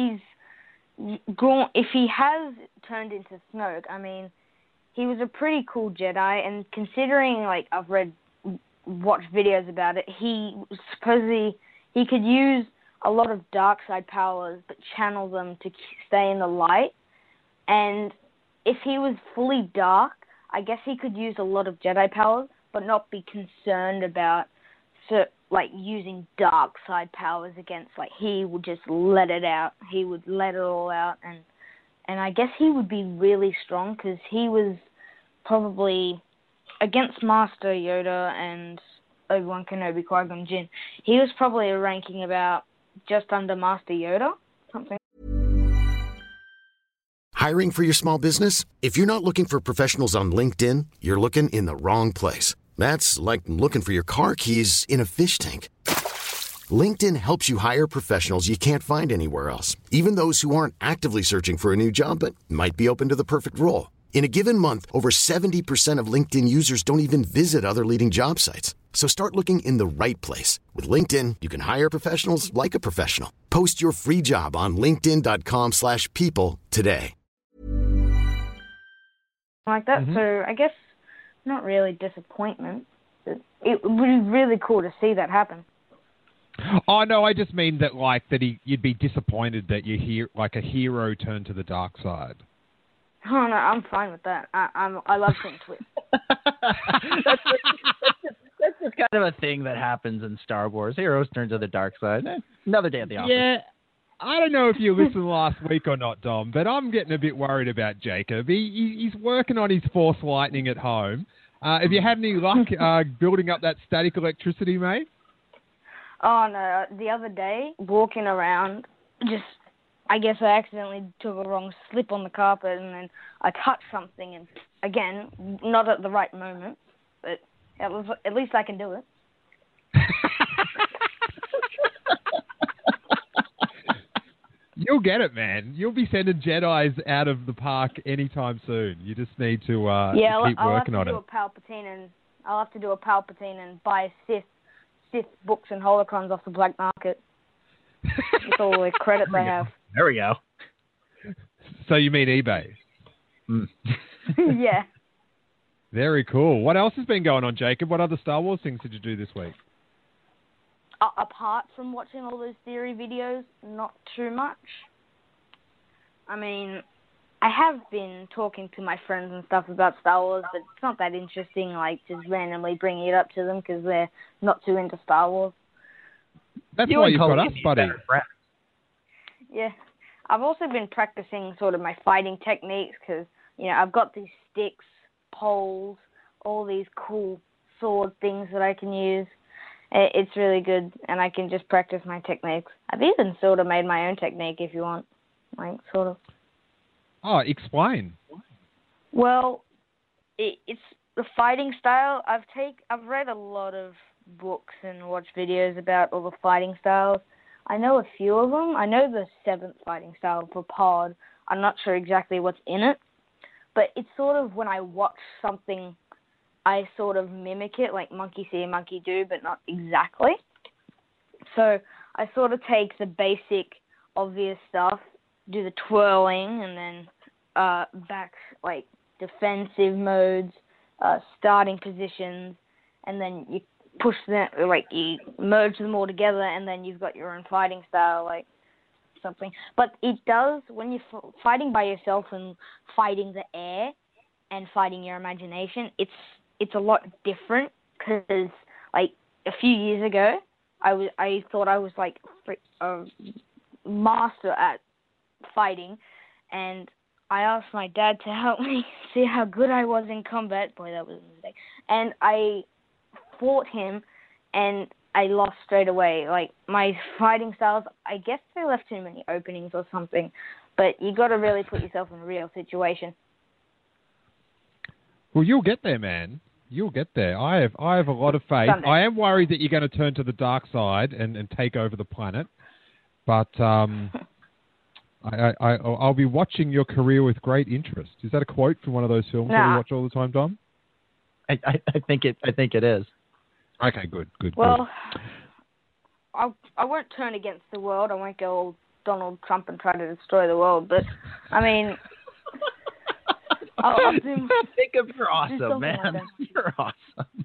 Speaker 8: he has turned into Snoke, I mean, he was a pretty cool Jedi, and considering, I've watched videos about it, he could use a lot of dark side powers, but channel them to stay in the light. And if he was fully dark, I guess he could use a lot of Jedi powers, but not be concerned about, using dark side powers against, he would just let it out. He would let it all out, and I guess he would be really strong because he was probably against Master Yoda and Obi-Wan Kenobi, Qui-Gon Jinn. He was probably ranking about just under Master Yoda, something.
Speaker 1: Hiring for your small business? If you're not looking for professionals on LinkedIn, you're looking in the wrong place. That's like looking for your car keys in a fish tank. LinkedIn helps you hire professionals you can't find anywhere else, even those who aren't actively searching for a new job but might be open to the perfect role. In a given month, over 70% of LinkedIn users don't even visit other leading job sites. So start looking in the right place. With LinkedIn, you can hire professionals like a professional. Post your free job on linkedin.com/people today.
Speaker 8: Like that, so I guess not really disappointment. It would be really cool to see that happen.
Speaker 3: Oh, no, I just mean that, you'd be disappointed that a hero turned to the dark side.
Speaker 8: Oh, no, I'm fine with that. I love seeing twists.
Speaker 4: That's just kind of a thing that happens in Star Wars. Heroes turn to the dark side. Another day at the office.
Speaker 3: Yeah, I don't know if you listened last week or not, Dom, but I'm getting a bit worried about Jacob. He's working on his Force Lightning at home. Have you had any luck building up that static electricity, mate?
Speaker 8: Oh, no. The other day, walking around, I guess I accidentally took a wrong slip on the carpet, and then I touched something, and again, not at the right moment, but at least I can do it.
Speaker 3: You'll get it, man. You'll be sending Jedis out of the park anytime soon. You just need to keep working on it.
Speaker 8: I'll have to do a Palpatine and buy Sith books and holocrons off the black market. With all the credit they have.
Speaker 4: There we go.
Speaker 3: So you mean eBay?
Speaker 8: Yeah.
Speaker 3: Very cool. What else has been going on, Jacob? What other Star Wars things did you do this week?
Speaker 8: Apart from watching all those theory videos, not too much. I mean, I have been talking to my friends and stuff about Star Wars, but it's not that interesting, just randomly bringing it up to them because they're not too into Star Wars.
Speaker 3: That's why you've got us, buddy.
Speaker 8: Yeah. I've also been practicing sort of my fighting techniques because, I've got these sticks, poles, all these cool sword things that I can use. It's really good, and I can just practice my techniques. I've even sort of made my own technique if you want, like sort of.
Speaker 3: Oh, explain.
Speaker 8: Well, it's the fighting style. I've read a lot of books and watched videos about all the fighting styles. I know a few of them. I know the 7th fighting style for Pod. I'm not sure exactly what's in it, but it's sort of when I watch something, I sort of mimic it, like monkey see, monkey do, but not exactly. So I sort of take the basic, obvious stuff, do the twirling, and then back, like, defensive modes, starting positions, and then you push them, like, you merge them all together, and then you've got your own fighting style, like, something. But it does, when you're fighting by yourself and fighting the air and fighting your imagination, it's a lot different, because, like, a few years ago, I thought I was, like, a master at fighting, and I asked my dad to help me see how good I was in combat. Boy, that was a mistake. And I fought him, and I lost straight away. Like, my fighting styles, I guess they left too many openings or something, but you got to really put yourself in a real situation.
Speaker 3: Well, you'll get there, man. You'll get there. I have a lot of faith.
Speaker 8: Someday.
Speaker 3: I am worried that you're going to turn to the dark side and take over the planet, but I'll be watching your career with great interest. Is that a quote from one of those films that we watch all the time, Dom?
Speaker 4: I think it is.
Speaker 3: Okay, good.
Speaker 8: Well, I won't turn against the world. I won't go all Donald Trump and try to destroy the world. But I mean, I'll do.
Speaker 4: Jacob, you're awesome, man.
Speaker 8: Like
Speaker 4: you're awesome.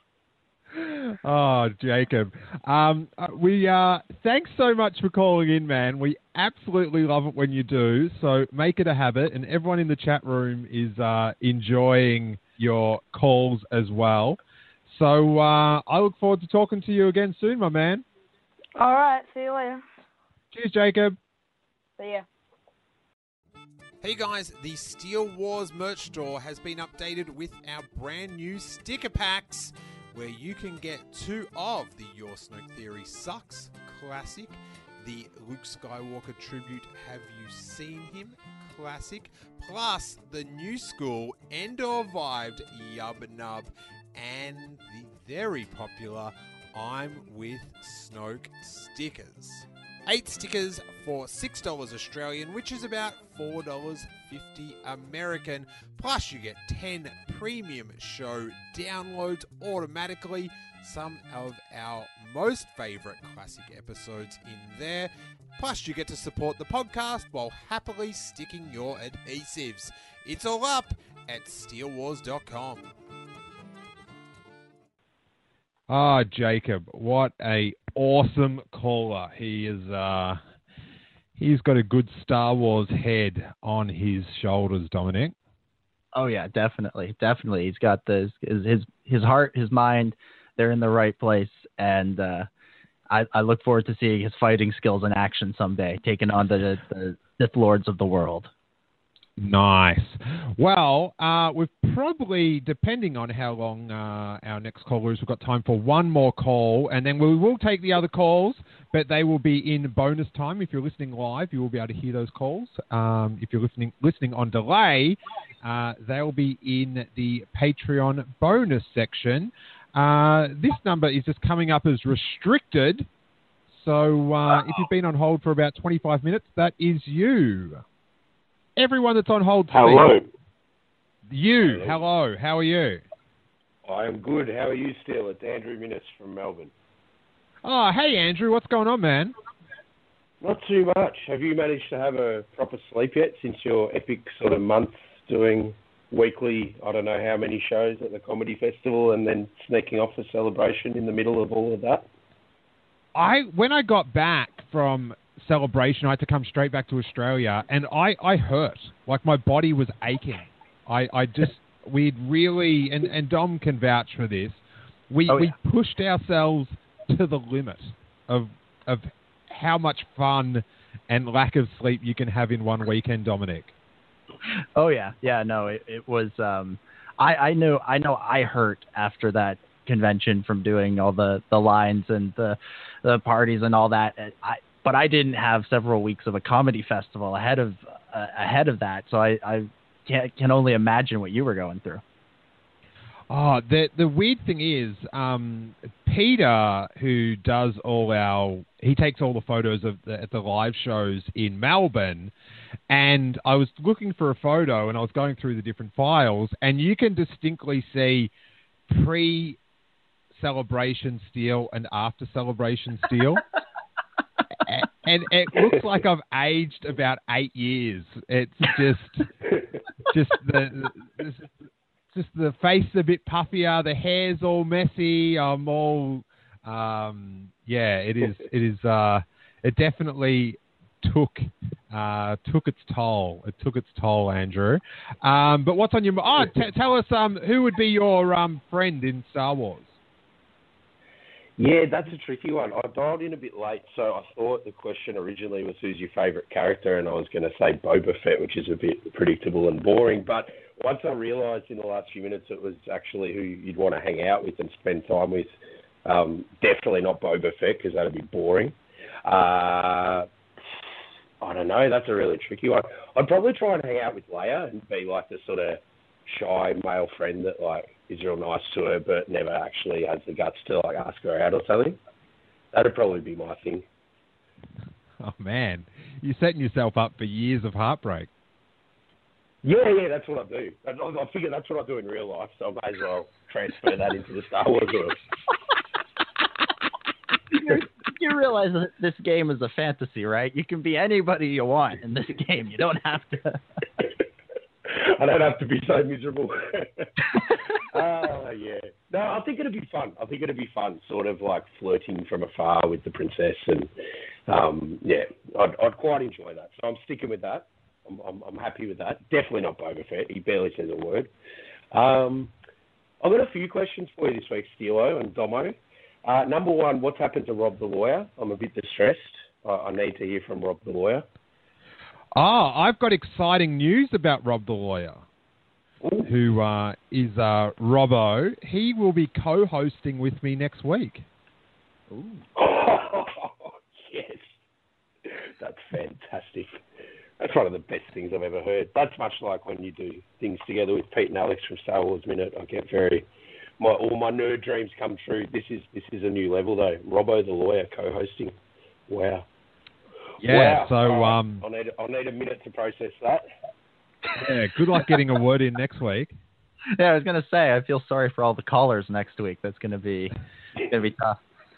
Speaker 3: Oh, Jacob. We thanks so much for calling in, man. We absolutely love it when you do. So make it a habit, and everyone in the chat room is enjoying your calls as well. So I look forward to talking to you again soon, my man.
Speaker 8: All right. See you later.
Speaker 3: Cheers, Jacob.
Speaker 8: See ya.
Speaker 7: Hey guys, the Steel Wars merch store has been updated with our brand new sticker packs, where you can get 2 of the Your Snoke Theory Sucks classic, the Luke Skywalker tribute Have You Seen Him classic, plus the new school Endor Vibed Yub Nub, and the very popular I'm with Snoke stickers. 8 stickers for $6 Australian, which is about $4.50 American. Plus you get 10 premium show downloads automatically. Some of our most favourite classic episodes in there. Plus you get to support the podcast while happily sticking your adhesives. It's all up at steelwars.com.
Speaker 3: Ah, Jacob, what a awesome caller. He is. He's got a good Star Wars head on his shoulders, Dominic.
Speaker 4: Oh yeah, definitely. He's got his heart, his mind. They're in the right place, and I look forward to seeing his fighting skills in action someday, taking on the Sith Lords of the world.
Speaker 3: Nice. Well, we've probably, depending on how long our next caller is, we've got time for one more call, and then we will take the other calls, but they will be in bonus time. If you're listening live, you will be able to hear those calls. If you're listening on delay, they'll be in the Patreon bonus section. This number is just coming up as restricted, so if you've been on hold for about 25 minutes, that is you. Everyone that's on hold.
Speaker 9: Hello.
Speaker 3: You. Hello. How are you?
Speaker 9: I am good. How are you still? It's Andrew Minnis from Melbourne.
Speaker 3: Oh, hey, Andrew. What's going on, man?
Speaker 9: Not too much. Have you managed to have a proper sleep yet since your epic sort of month doing weekly, I don't know how many shows at the Comedy Festival and then sneaking off the Celebration in the middle of all of that?
Speaker 3: When I got back from Celebration, I had to come straight back to Australia, and I hurt. Like, my body was aching. We'd really, and Dom can vouch for this, we pushed ourselves to the limit of how much fun and lack of sleep you can have in one weekend, Dominic.
Speaker 4: Oh yeah, no, it was. I know I hurt after that convention from doing all the lines and the parties and all that. But I didn't have several weeks of a comedy festival ahead of that, so I can only imagine what you were going through.
Speaker 3: Oh, the weird thing is, Peter, who does he takes all the photos at the live shows in Melbourne, and I was looking for a photo, and I was going through the different files, and you can distinctly see pre-celebration Steele and after celebration Steele. And it looks like I've aged about 8 years. It's just the face is a bit puffier, the hair's all messy. I'm all, it is. It definitely took its toll. It took its toll, Andrew. But what's on your mind? Tell us who would be your friend in Star Wars?
Speaker 9: Yeah, that's a tricky one. I dialed in a bit late, so I thought the question originally was who's your favourite character, and I was going to say Boba Fett, which is a bit predictable and boring. But once I realised in the last few minutes it was actually who you'd want to hang out with and spend time with, definitely not Boba Fett, because that'd be boring. I don't know. That's a really tricky one. I'd probably try and hang out with Leia and be like the sort of shy male friend that is real nice to her but never actually has the guts to ask her out or something. That'd probably be my thing.
Speaker 3: Oh man, you're setting yourself up for years of heartbreak.
Speaker 9: Yeah, that's what I do. I figure that's what I do in real life, so I may as well transfer that into the Star Wars world.
Speaker 4: You realize that this game is a fantasy, right? You can be anybody you want in this game. You don't have to.
Speaker 9: I don't have to be so miserable. Yeah. No, I think it'd be fun. Sort of flirting from afar with the princess, and I'd quite enjoy that. So I'm sticking with that. I'm happy with that. Definitely not Boba Fett. He barely says a word. I've got a few questions for you this week, Steelo and Domo. Number one, what's happened to Rob the lawyer? I'm a bit distressed. I need to hear from Rob the lawyer.
Speaker 3: I've got exciting news about Rob the lawyer. Ooh. Who is Robbo. He will be co-hosting with me next week.
Speaker 9: Ooh. Yes. That's fantastic. That's one of the best things I've ever heard. That's much like when you do things together with Pete and Alex from Star Wars Minute. I get all my nerd dreams come true. This is a new level though. Robbo the lawyer co-hosting. Wow.
Speaker 3: Yeah.
Speaker 9: Wow.
Speaker 3: So
Speaker 9: I'll need a minute to process that.
Speaker 3: Yeah. Good luck getting a word in next week.
Speaker 4: Yeah, I was gonna say I feel sorry for all the callers next week. That's gonna be tough.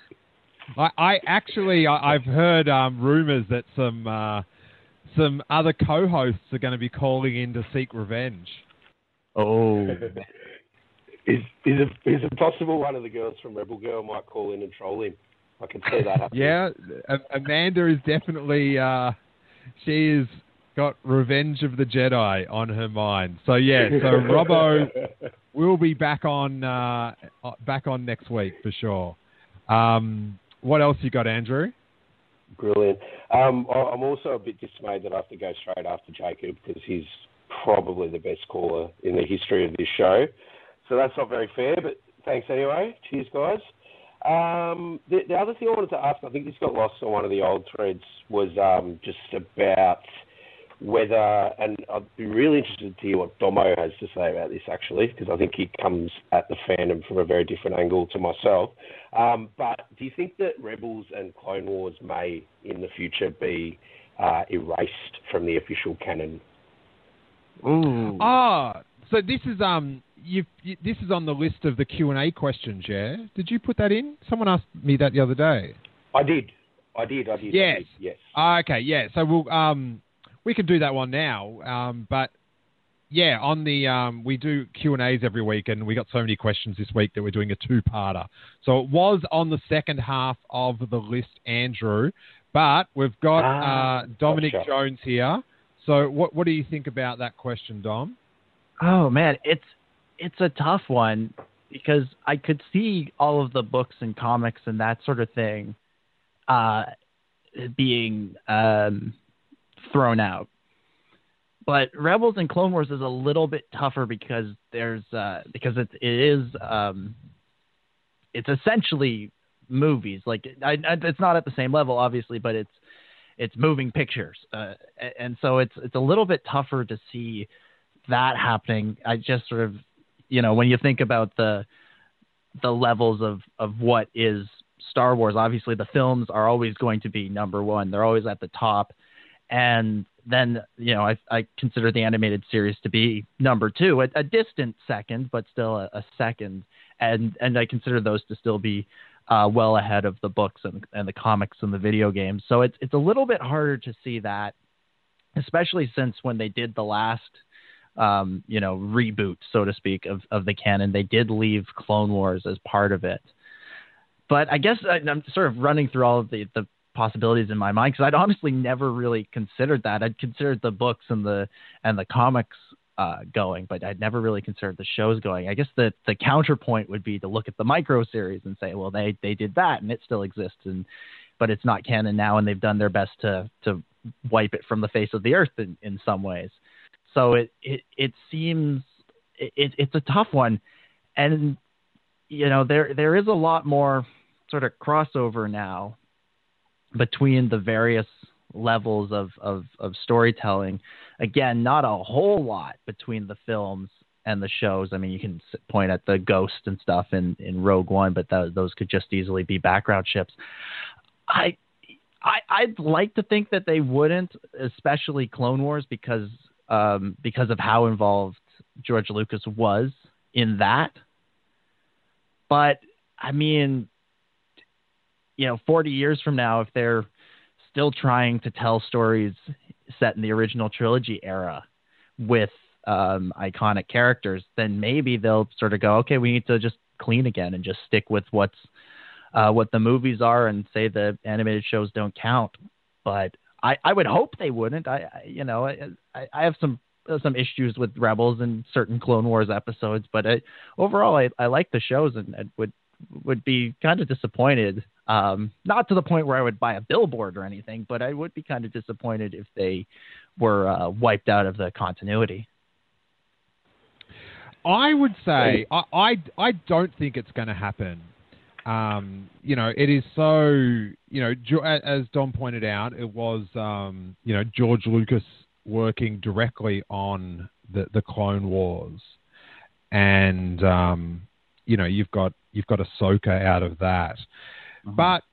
Speaker 4: I've heard rumors that some other co-hosts are going to be calling in to seek revenge. Oh.
Speaker 9: Is it possible one of the girls from Rebel Girl might call in and troll him? I can see that happening.
Speaker 3: Yeah, Amanda is definitely, she's got Revenge of the Jedi on her mind. So yeah, so Robbo will be back on next week for sure. What else you got, Andrew?
Speaker 9: Brilliant. I'm also a bit dismayed that I have to go straight after Jacob because he's probably the best caller in the history of this show. So that's not very fair, but thanks anyway. Cheers, guys. The other thing I wanted to ask, I think this got lost on one of the old threads, was just about whether, and I'd be really interested to hear what Domo has to say about this actually, because I think he comes at the fandom from a very different angle to myself. But do you think that Rebels and Clone Wars may in the future be erased from the official canon?
Speaker 3: Ooh. So this is this is on the list of the Q&A questions, yeah? Did you put that in? Someone asked me that the other day.
Speaker 9: I did. Yes. Yes.
Speaker 3: Okay, yeah. So we can do that one now. But yeah, on the we do Q&As every week, and we got so many questions this week that we're doing a two-parter. So it was on the second half of the list, Andrew, but we've got Dominic Jones here. So what do you think about that question, Dom?
Speaker 4: Oh man, it's a tough one because I could see all of the books and comics and that sort of thing being thrown out. But Rebels and Clone Wars is a little bit tougher because there's because it is it's essentially movies. Like it's not at the same level, obviously, but it's moving pictures, and so it's a little bit tougher to see that happening. I just sort of, when you think about the levels of what is Star Wars, obviously the films are always going to be number one. They're always at the top. And then, I consider the animated series to be number two, a distant second, but still a second. And I consider those to still be well ahead of the books and the comics and the video games. So it's a little bit harder to see that, especially since when they did the last reboot, so to speak, of the canon, they did leave Clone Wars as part of it. But I guess I'm sort of running through all of the possibilities in my mind, because I'd honestly never really considered that. I'd considered the books and the comics going, but I'd never really considered the shows going. I guess the counterpoint would be to look at the micro series and say, well, they did that and it still exists, but it's not canon now, and they've done their best to wipe it from the face of the earth in some ways. So it seems it's a tough one, and there is a lot more sort of crossover now between the various levels of storytelling. Again, not a whole lot between the films and the shows. I mean, you can point at the Ghost and stuff in Rogue One, but those could just easily be background ships. I'd like to think that they wouldn't, especially Clone Wars, because of how involved George Lucas was in that. But I mean, 40 years from now, if they're still trying to tell stories set in the original trilogy era with iconic characters, then maybe they'll sort of go, okay, we need to just clean again and just stick with what the movies are and say the animated shows don't count. But I would hope they wouldn't. I have some issues with Rebels and certain Clone Wars episodes, but overall I like the shows and would be kind of disappointed. Not to the point where I would buy a billboard or anything, but I would be kind of disappointed if they were wiped out of the continuity.
Speaker 3: I would say I don't think it's going to happen. It is so, as Dom pointed out, it was, George Lucas working directly on the Clone Wars, and, you've got Ahsoka out of that. Mm-hmm. But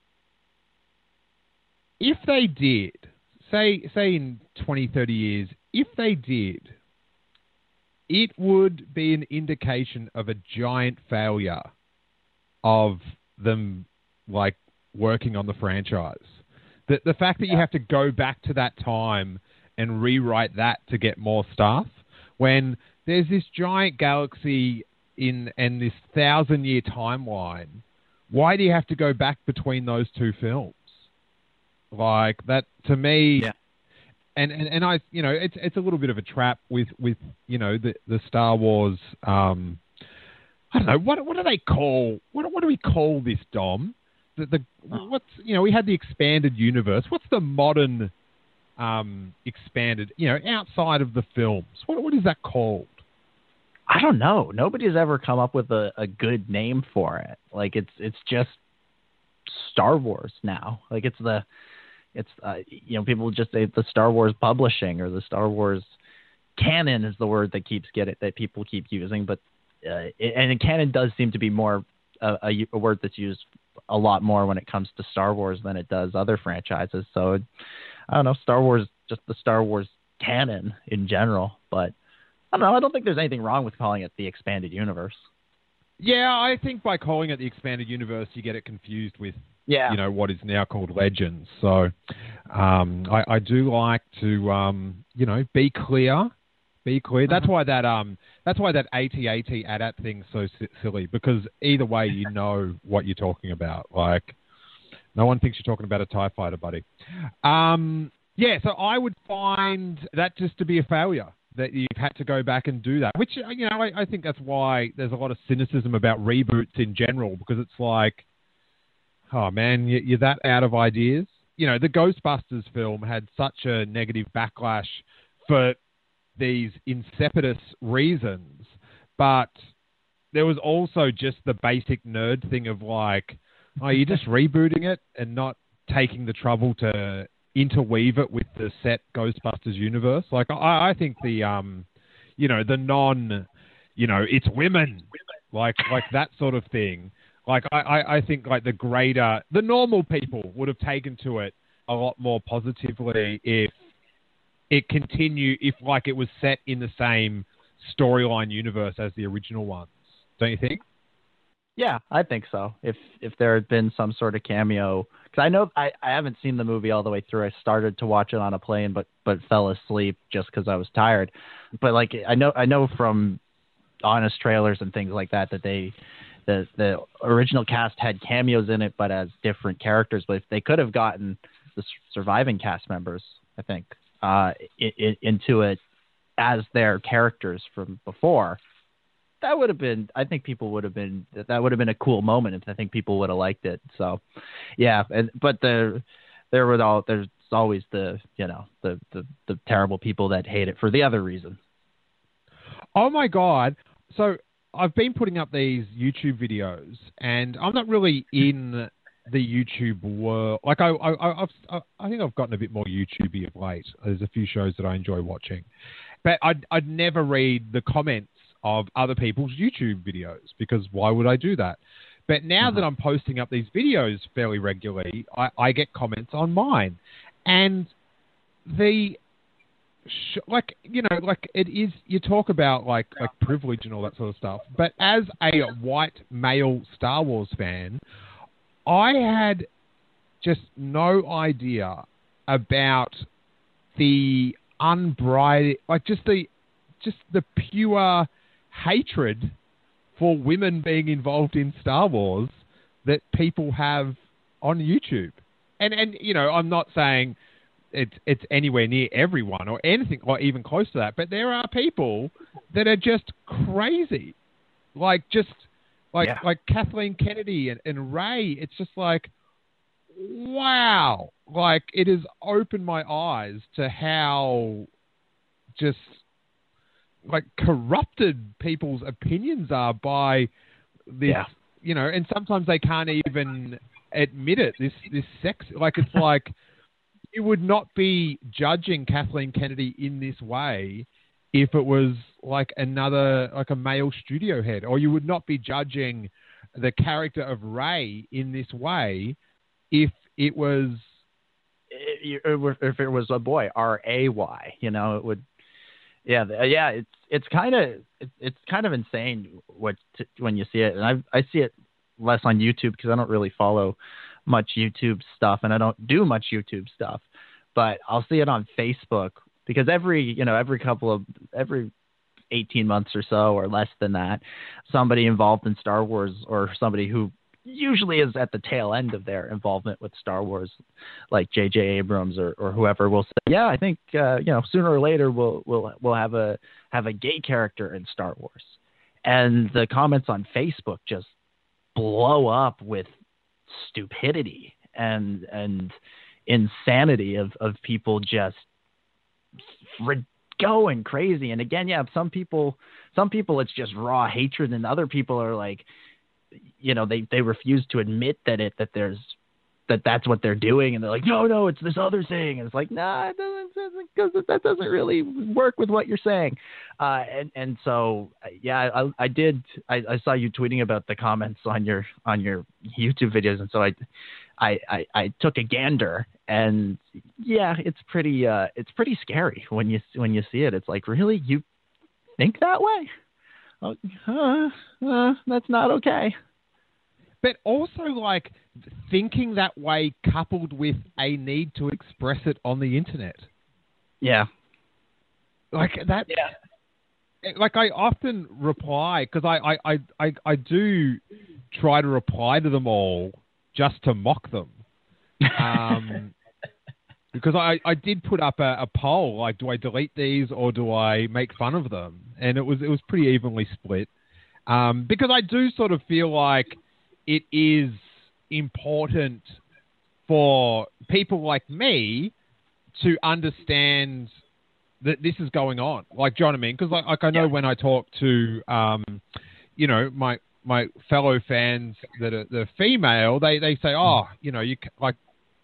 Speaker 3: if they did, say in 20, 30 years, if they did, it would be an indication of a giant failure of them, like, working on the franchise. The fact that you have to go back to that time and rewrite that to get more stuff, when there's this giant galaxy and this 1,000-year timeline, why do you have to go back between those two films? Like, that, to me... Yeah. And I, it's a little bit of a trap with the Star Wars. I don't know, what do they call? What do we call this, Dom? What's we had the expanded universe. What's the modern expanded? Outside of the films, what is that called?
Speaker 4: I don't know. Nobody's ever come up with a good name for it. Like it's just Star Wars now. Like people just say the Star Wars publishing or the Star Wars canon is the word that people keep using, but and canon does seem to be more a word that's used a lot more when it comes to Star Wars than it does other franchises. So I don't know, Star Wars, just the Star Wars canon in general, but I don't know. I don't think there's anything wrong with calling it the expanded universe.
Speaker 3: Yeah, I think by calling it the expanded universe, you get it confused with what is now called Legends. So I do like to be clear. That's why that AT-AT AT-AT thing's so silly, because either way you know what you're talking about. Like, no one thinks you're talking about a TIE fighter, buddy. So I would find that just to be a failure, that you've had to go back and do that, which, I think that's why there's a lot of cynicism about reboots in general, because it's like, oh man, you're that out of ideas. The Ghostbusters film had such a negative backlash for these insipidous reasons, but there was also just the basic nerd thing of like, oh, you're just rebooting it and not taking the trouble to interweave it with the set Ghostbusters universe. Like, I think the it's women, like that sort of thing. Like, I think like the normal people would have taken to it a lot more positively if it it was set in the same storyline universe as the original ones. Don't you think?
Speaker 4: Yeah, I think so. If there had been some sort of cameo, because I know I haven't seen the movie all the way through. I started to watch it on a plane, but fell asleep just because I was tired. But like I know from honest trailers and things like that the original cast had cameos in it, but as different characters. But if they could have gotten the surviving cast members, I think, into it as their characters from before, that would have been, I think people would have been, that would have been a cool moment, and I think people would have liked it. So, yeah. But there's always the terrible people that hate it for the other reason.
Speaker 3: Oh my God. So I've been putting up these YouTube videos, and I'm not really in the YouTube world. Like I think I've gotten a bit more YouTubey of late. There's a few shows that I enjoy watching, but I'd never read the comments of other people's YouTube videos, because why would I do that? But now that I'm posting up these videos fairly regularly, I get comments on mine, and it is, you talk about like privilege and all that sort of stuff. But as a white male Star Wars fan, I had just no idea about the unbridled, like just the pure hatred for women being involved in Star Wars that people have on YouTube. And I'm not saying it's anywhere near everyone or anything or even close to that, but there are people that are just crazy. Like Kathleen Kennedy and Rey. It's just like, wow. Like, it has opened my eyes to how just like corrupted people's opinions are by this, and sometimes they can't even admit it. This sex, like, it's like, you would not be judging Kathleen Kennedy in this way if it was like a male studio head, or you would not be judging the character of Rey in this way if it was a boy, R-A-Y, it would. Yeah. It's kind of insane when you see it, and I see it less on YouTube because I don't really follow much YouTube stuff, and I don't do much YouTube stuff, but I'll see it on Facebook because every 18 months or so, or less than that, somebody involved in Star Wars, or somebody who usually is at the tail end of their involvement with Star Wars, like J.J. Abrams or whoever, will say, I think sooner or later we'll have a gay character in Star Wars, and the comments on Facebook just blow up with stupidity and insanity of people just going crazy. And again, some people it's just raw hatred, and other people are like, they refuse to admit that's what they're doing, and they're like, no, it's this other thing, and it's like, nah, it doesn't, because that doesn't really work with what you're saying. And so I saw you tweeting about the comments on your YouTube videos, and so I took a gander, and it's pretty scary when you see it. It's like, really, you think that way? That's not okay. But also, like, thinking that way coupled with a need to express it on the internet.
Speaker 4: Yeah.
Speaker 3: Like that. Yeah. Like, I often reply, because I do try to reply to them all just to mock them. Because I did put up a poll, like, do I delete these or do I make fun of them? And it was pretty evenly split. Because I do sort of feel like it is important for people like me to understand that this is going on. Like, do you know what I mean? Because like I know when I talk to, you know, my fellow fans that are female, they say, oh, you know, you like.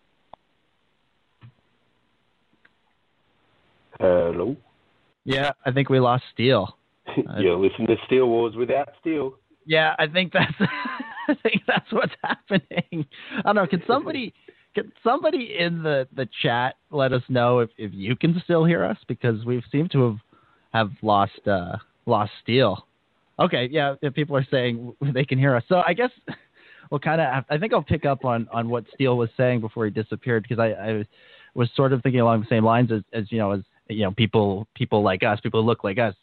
Speaker 9: Hello.
Speaker 4: Yeah, I think we lost Steel.
Speaker 9: You're listening to Steel Wars without Steel.
Speaker 4: Yeah, I think that's what's happening. I don't know. Can somebody in the chat let us know if you can still hear us, because we seem to have lost Steel. Okay, yeah, if people are saying they can hear us, so I guess we'll I think I'll pick up on what Steel was saying before he disappeared, because I was sort of thinking along the same lines as people like us, people who look like us.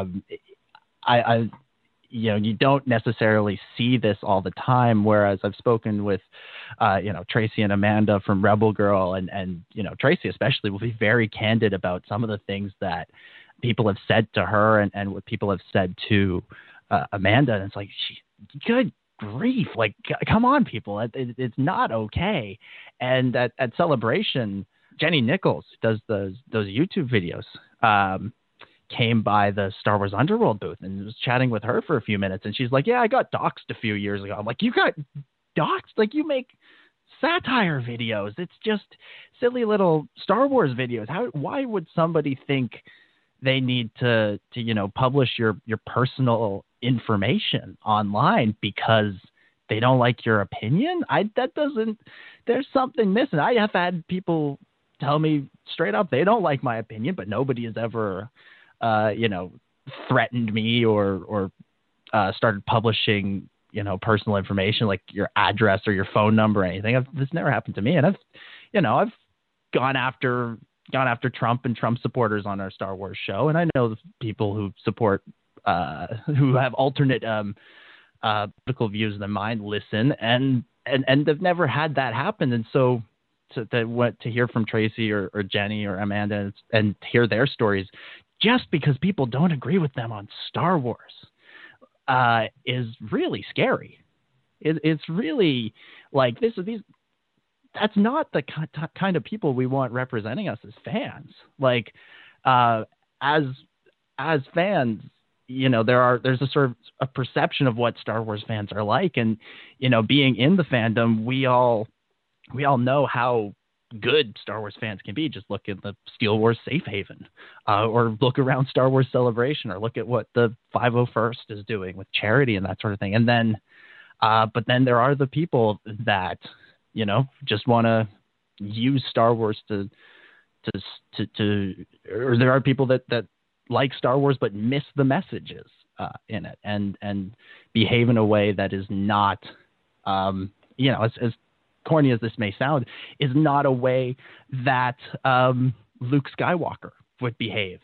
Speaker 4: You don't necessarily see this all the time, whereas I've spoken with, Tracy and Amanda from Rebel Girl, and Tracy especially will be very candid about some of the things that people have said to her and what people have said to Amanda. And it's like, good grief, like, come on, people. It's not okay. And at Celebration, Jenny Nichols does those YouTube videos, came by the Star Wars Underworld booth and was chatting with her for a few minutes. And she's like, yeah, I got doxxed a few years ago. I'm like, you got doxxed? Like, you make satire videos. It's just silly little Star Wars videos. Why would somebody think they need to publish your personal information online because they don't like your opinion? There's something missing. I have had people tell me straight up they don't like my opinion, but nobody has ever threatened me or started publishing, personal information like your address or your phone number or anything. This never happened to me. And I've gone after Trump and Trump supporters on our Star Wars show. And I know people who support, who have alternate political views than mine listen, and they've never had that happen. And so to hear from Tracy or Jenny or Amanda and hear their stories, just because people don't agree with them on Star Wars, is really scary. It's really like these. That's not the kind of people we want representing us as fans. Like, as fans, there's a sort of a perception of what Star Wars fans are like, and being in the fandom, we all know how good Star Wars fans can be. Just look at the Steel Wars Safe Haven, or look around Star Wars Celebration, or look at what the 501st is doing with charity and that sort of thing. And then, but then there are the people that, just want to use Star Wars to, or there are people that like Star Wars but miss the messages in it and behave in a way that is not, as corny as this may sound, is not a way that Luke Skywalker would behave.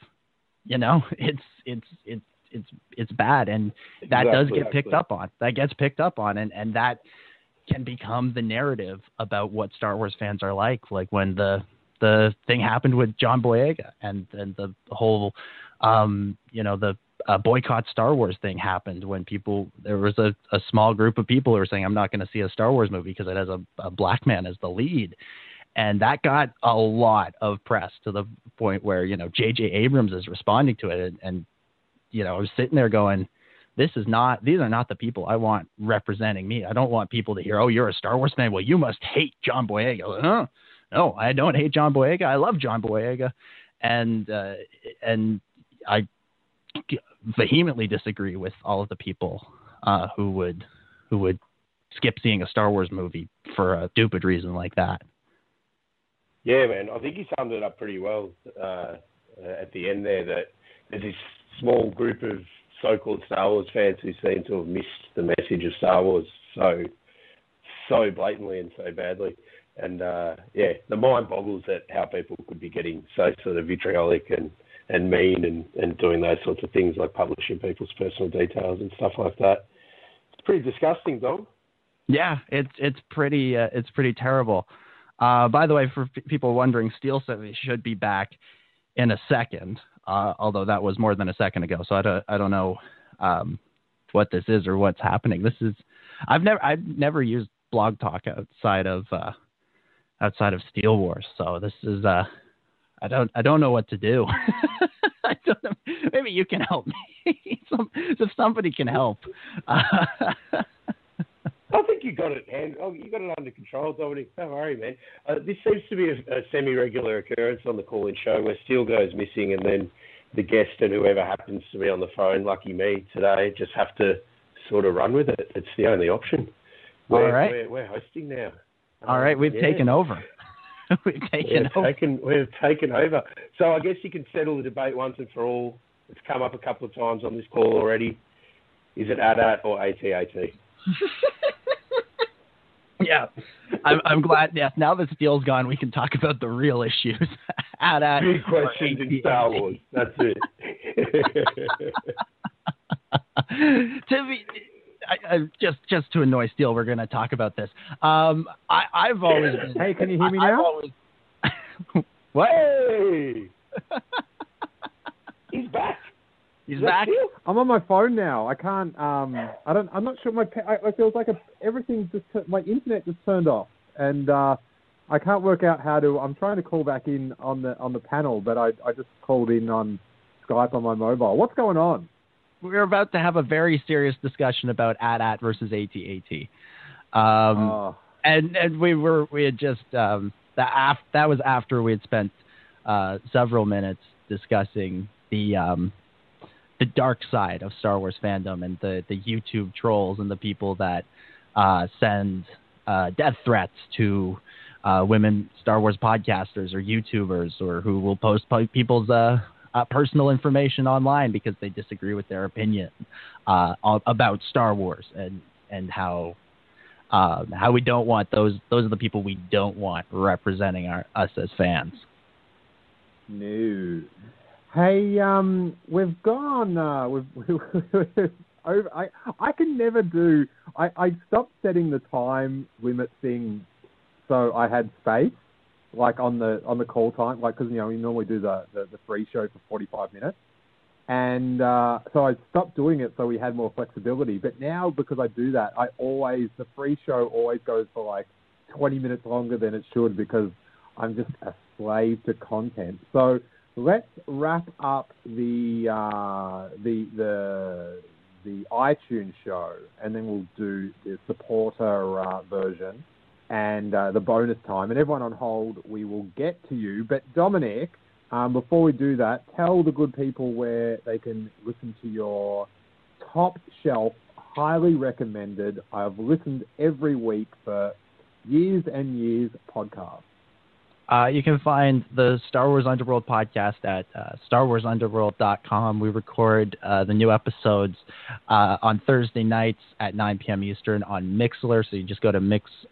Speaker 4: It's bad, and that does get picked up on. That gets picked up on, and that can become the narrative about what Star Wars fans are like when the thing happened with John Boyega and the whole the boycott Star Wars thing happened, when there was a small group of people who were saying, I'm not going to see a Star Wars movie because it has a black man as the lead. And that got a lot of press, to the point where, J.J. Abrams is responding to it. And I was sitting there going, these are not the people I want representing me. I don't want people to hear, oh, you're a Star Wars fan, well, you must hate John Boyega. Huh? No, I don't hate John Boyega. I love John Boyega. And I vehemently disagree with all of the people who would skip seeing a Star Wars movie for a stupid reason like that.
Speaker 9: Yeah, man, I think you summed it up pretty well at the end there, that there's this small group of so-called Star Wars fans who seem to have missed the message of Star Wars so blatantly and so badly. And, the mind boggles at how people could be getting so sort of vitriolic and mean and doing those sorts of things, like publishing people's personal details and stuff like that. It's pretty disgusting, Dom.
Speaker 4: Yeah, it's pretty terrible. By the way, for people wondering, Steele said he should be back in a second, although that was more than a second ago. So I don't know what this is or what's happening. I've never used Blog Talk outside of Steel Wars. So this is I don't know what to do. I don't know. Maybe you can help me. if somebody can help.
Speaker 9: I think you got it, you got it under control, Dominic. Don't worry, man. This seems to be a semi-regular occurrence on the call-in show where Steele goes missing, and then the guest and whoever happens to be on the phone, lucky me today, just have to sort of run with it. It's the only option.
Speaker 4: All right,
Speaker 9: we're hosting now.
Speaker 4: All right, we've taken over. We've taken
Speaker 9: over. So I guess you can settle the debate once and for all. It's come up a couple of times on this call already. Is it AT-AT or AT-AT?
Speaker 4: Yeah, I'm glad. Yeah, now that Steele's gone, we can talk about the real issues.
Speaker 9: Big questions in Star Wars. That's it. Just
Speaker 4: to annoy Steele, we're going to talk about this. I've always been.
Speaker 3: Hey, can you hear me now?
Speaker 4: What?
Speaker 9: Hey! He's back.
Speaker 4: He's back.
Speaker 3: I'm on my phone now. I can't. I'm not sure. It feels like everything just. My internet just turned off, and I can't work out how to. I'm trying to call back in on the panel, but I just called in on Skype on my mobile. What's going on?
Speaker 4: We're about to have a very serious discussion about AT-AT versus AT-AT. And we had just that was after we had spent several minutes discussing the dark side of Star Wars fandom and the YouTube trolls and the people that send death threats to women Star Wars podcasters or YouTubers, or who will post people's personal information online because they disagree with their opinion about Star Wars, and how we don't want those are the people we don't want representing us as fans.
Speaker 3: No. Hey, we've gone. I can never do. I stopped setting the time limit thing, so I had space, like on the call time, like because we normally do the free show for 45 minutes, and so I stopped doing it so we had more flexibility. But now because I do that, the free show always goes for like 20 minutes longer than it should because I'm just a slave to content. So let's wrap up the iTunes show, and then we'll do the supporter version and the bonus time. And everyone on hold, we will get to you. But Dominic, before we do that, tell the good people where they can listen to your top shelf, highly recommended, I've listened every week for years and years podcast.
Speaker 4: You can find the Star Wars Underworld podcast at StarWarsUnderworld.com. We record the new episodes on Thursday nights at 9 p.m. Eastern on Mixlr. So you just go to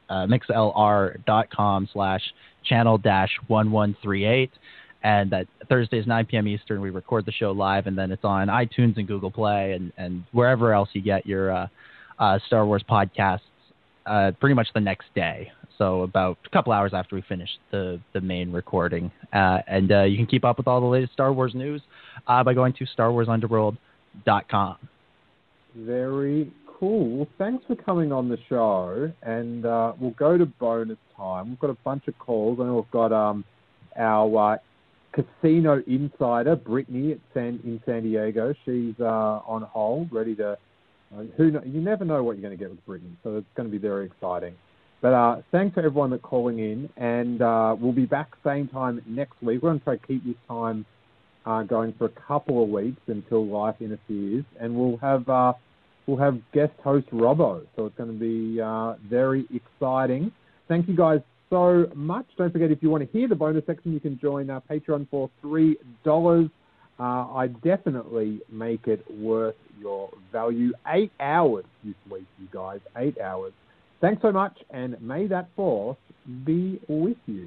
Speaker 4: mixlr.com/channel-1138. And that Thursdays, 9 p.m. Eastern, we record the show live, and then it's on iTunes and Google Play and wherever else you get your Star Wars podcasts pretty much the next day. So about a couple hours after we finish the main recording. And you can keep up with all the latest Star Wars news by going to StarWarsUnderworld.com.
Speaker 3: Very cool. Well, thanks for coming on the show. And we'll go to bonus time. We've got a bunch of calls. I know we've got our casino insider, Brittany, in San Diego. She's on hold, ready to... you never know what you're going to get with Brittany, so it's going to be very exciting. But thanks for everyone that's calling in, and we'll be back same time next week. We're going to try to keep this time going for a couple of weeks until life interferes, and we'll have guest host Robbo, so it's going to be very exciting. Thank you guys so much. Don't forget, if you want to hear the bonus section, you can join Patreon for $3. I definitely make it worth your value. 8 hours this week, you guys. 8 hours. Thanks so much, and may that force be with you.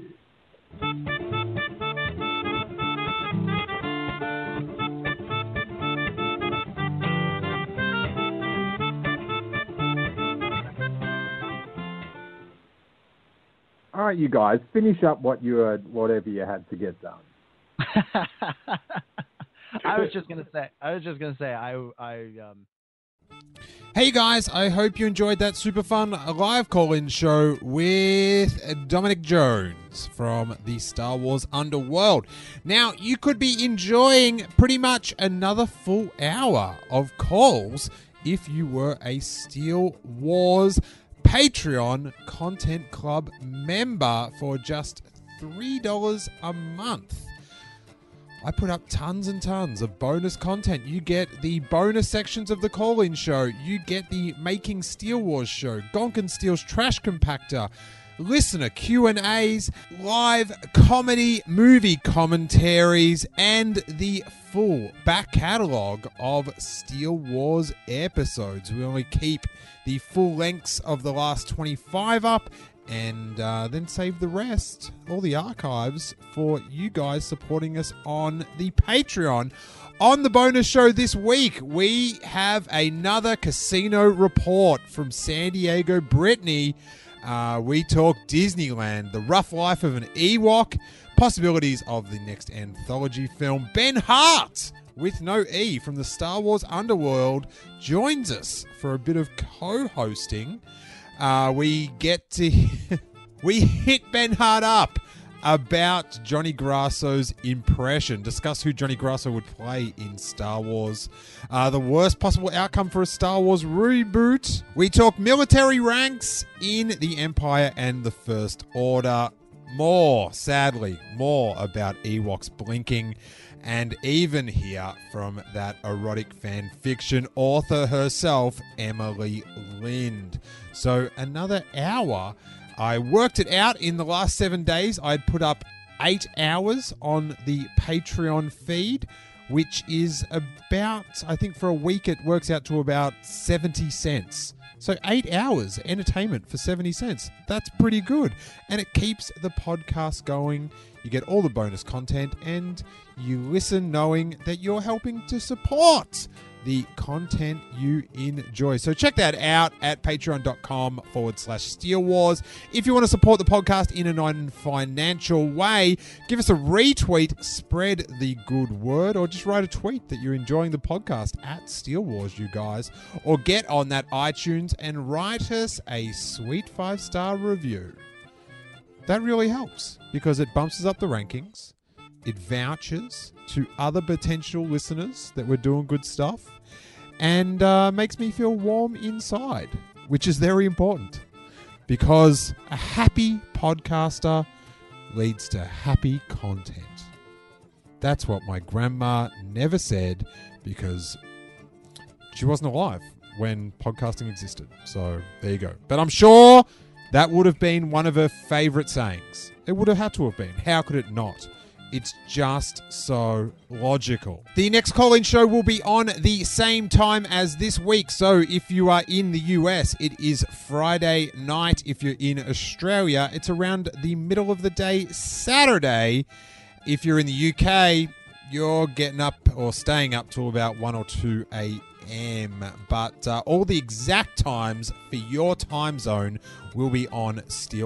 Speaker 3: All right, you guys, finish up whatever you had to get done.
Speaker 4: I was just gonna say.
Speaker 7: Hey guys, I hope you enjoyed that super fun live call-in show with Dominic Jones from the Star Wars Underworld. Now, you could be enjoying pretty much another full hour of calls if you were a Steele Wars Patreon Content Club member for just $3 a month. I put up tons and tons of bonus content. You get the bonus sections of the call-in show. You get the Making Steele Wars show, Gonk and Steele's Trash Compactor, listener Q&As, live comedy movie commentaries, and the full back catalogue of Steele Wars episodes. We only keep the full lengths of the last 25 up, and then save the rest, all the archives, for you guys supporting us on the Patreon. On the bonus show this week, we have another casino report from San Diego Brittany. We talk Disneyland, the rough life of an Ewok, possibilities of the next anthology film. Ben Hart, with no E, from the Star Wars Underworld, joins us for a bit of co-hosting. We get to we hit Ben Hart up about Johnny Grasso's impression, discuss who Johnny Grasso would play in Star Wars, the worst possible outcome for a Star Wars reboot. We talk military ranks in the Empire and the First Order. Sadly, more about Ewoks blinking, and even hear from that erotic fan fiction author herself, Emily Lind. So another hour. I worked it out in the last 7 days. I'd put up 8 hours on the Patreon feed, which is about, I think for a week it works out to about 70 cents. So 8 hours entertainment for 70 cents. That's pretty good. And it keeps the podcast going. You get all the bonus content and you listen knowing that you're helping to support the content you enjoy. So check that out at patreon.com/Steele Wars. If you want to support the podcast in a non-financial way, give us a retweet, spread the good word, or just write a tweet that you're enjoying the podcast at Steele Wars, you guys. Or get on that iTunes and write us a sweet 5-star review. That really helps because it bumps us up the rankings. It vouches to other potential listeners that we're doing good stuff, and makes me feel warm inside, which is very important because a happy podcaster leads to happy content. That's what my grandma never said because she wasn't alive when podcasting existed. So there you go. But I'm sure that would have been one of her favorite sayings. It would have had to have been. How could it not? It's just so logical. The next call-in show will be on the same time as this week. So if you are in the US, it is Friday night. If you're in Australia, it's around the middle of the day, Saturday. If you're in the UK, you're getting up or staying up till about 1 or 2 a.m. But all the exact times for your time zone will be on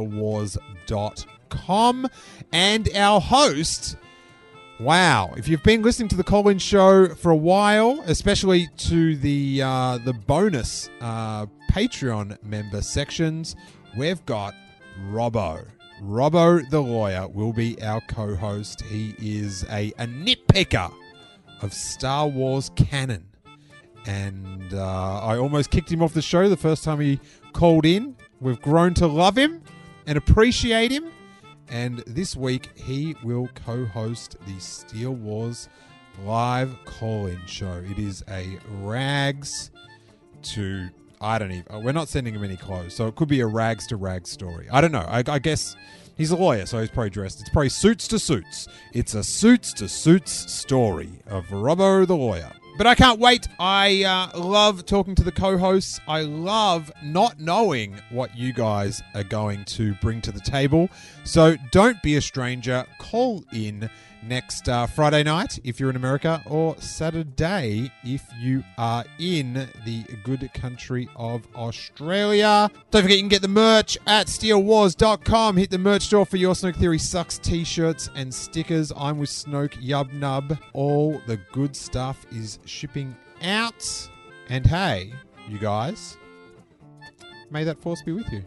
Speaker 7: steelewars.com. And our host, wow, if you've been listening to the call-in show for a while, especially to the bonus Patreon member sections, we've got Robbo. Robbo the lawyer will be our co-host. He is a nitpicker of Star Wars canon. And I almost kicked him off the show the first time he called in. We've grown to love him and appreciate him. And this week, he will co-host the Steele Wars live call-in show. It is a rags to... we're not sending him any clothes, so it could be a rags to rags story. I don't know. I guess he's a lawyer, so he's probably dressed. It's probably suits to suits. It's a suits to suits story of Robbo the lawyer. But I can't wait. I love talking to the co-hosts. I love not knowing what you guys are going to bring to the table. So don't be a stranger. Call in next Friday night if you're in America, or Saturday if you are in the good country of Australia. Don't forget you can get the merch at steelewars.com. Hit the merch store for your Snoke Theory Sucks t-shirts and stickers. I'm with Snoke Yub Nub. All the good stuff is shipping out. And hey, you guys. May that force be with you.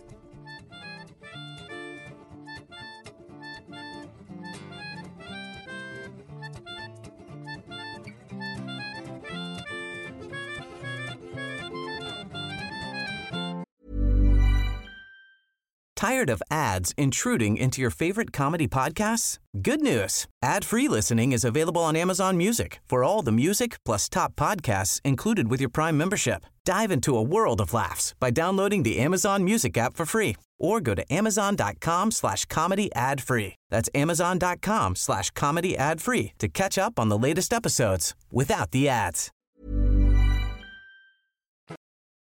Speaker 10: Tired of ads intruding into your favorite comedy podcasts? Good news. Ad-free listening is available on Amazon Music for all the music plus top podcasts included with your Prime membership. Dive into a world of laughs by downloading the Amazon Music app for free or go to amazon.com/comedy ad-free. That's amazon.com/comedy ad-free to catch up on the latest episodes without the ads.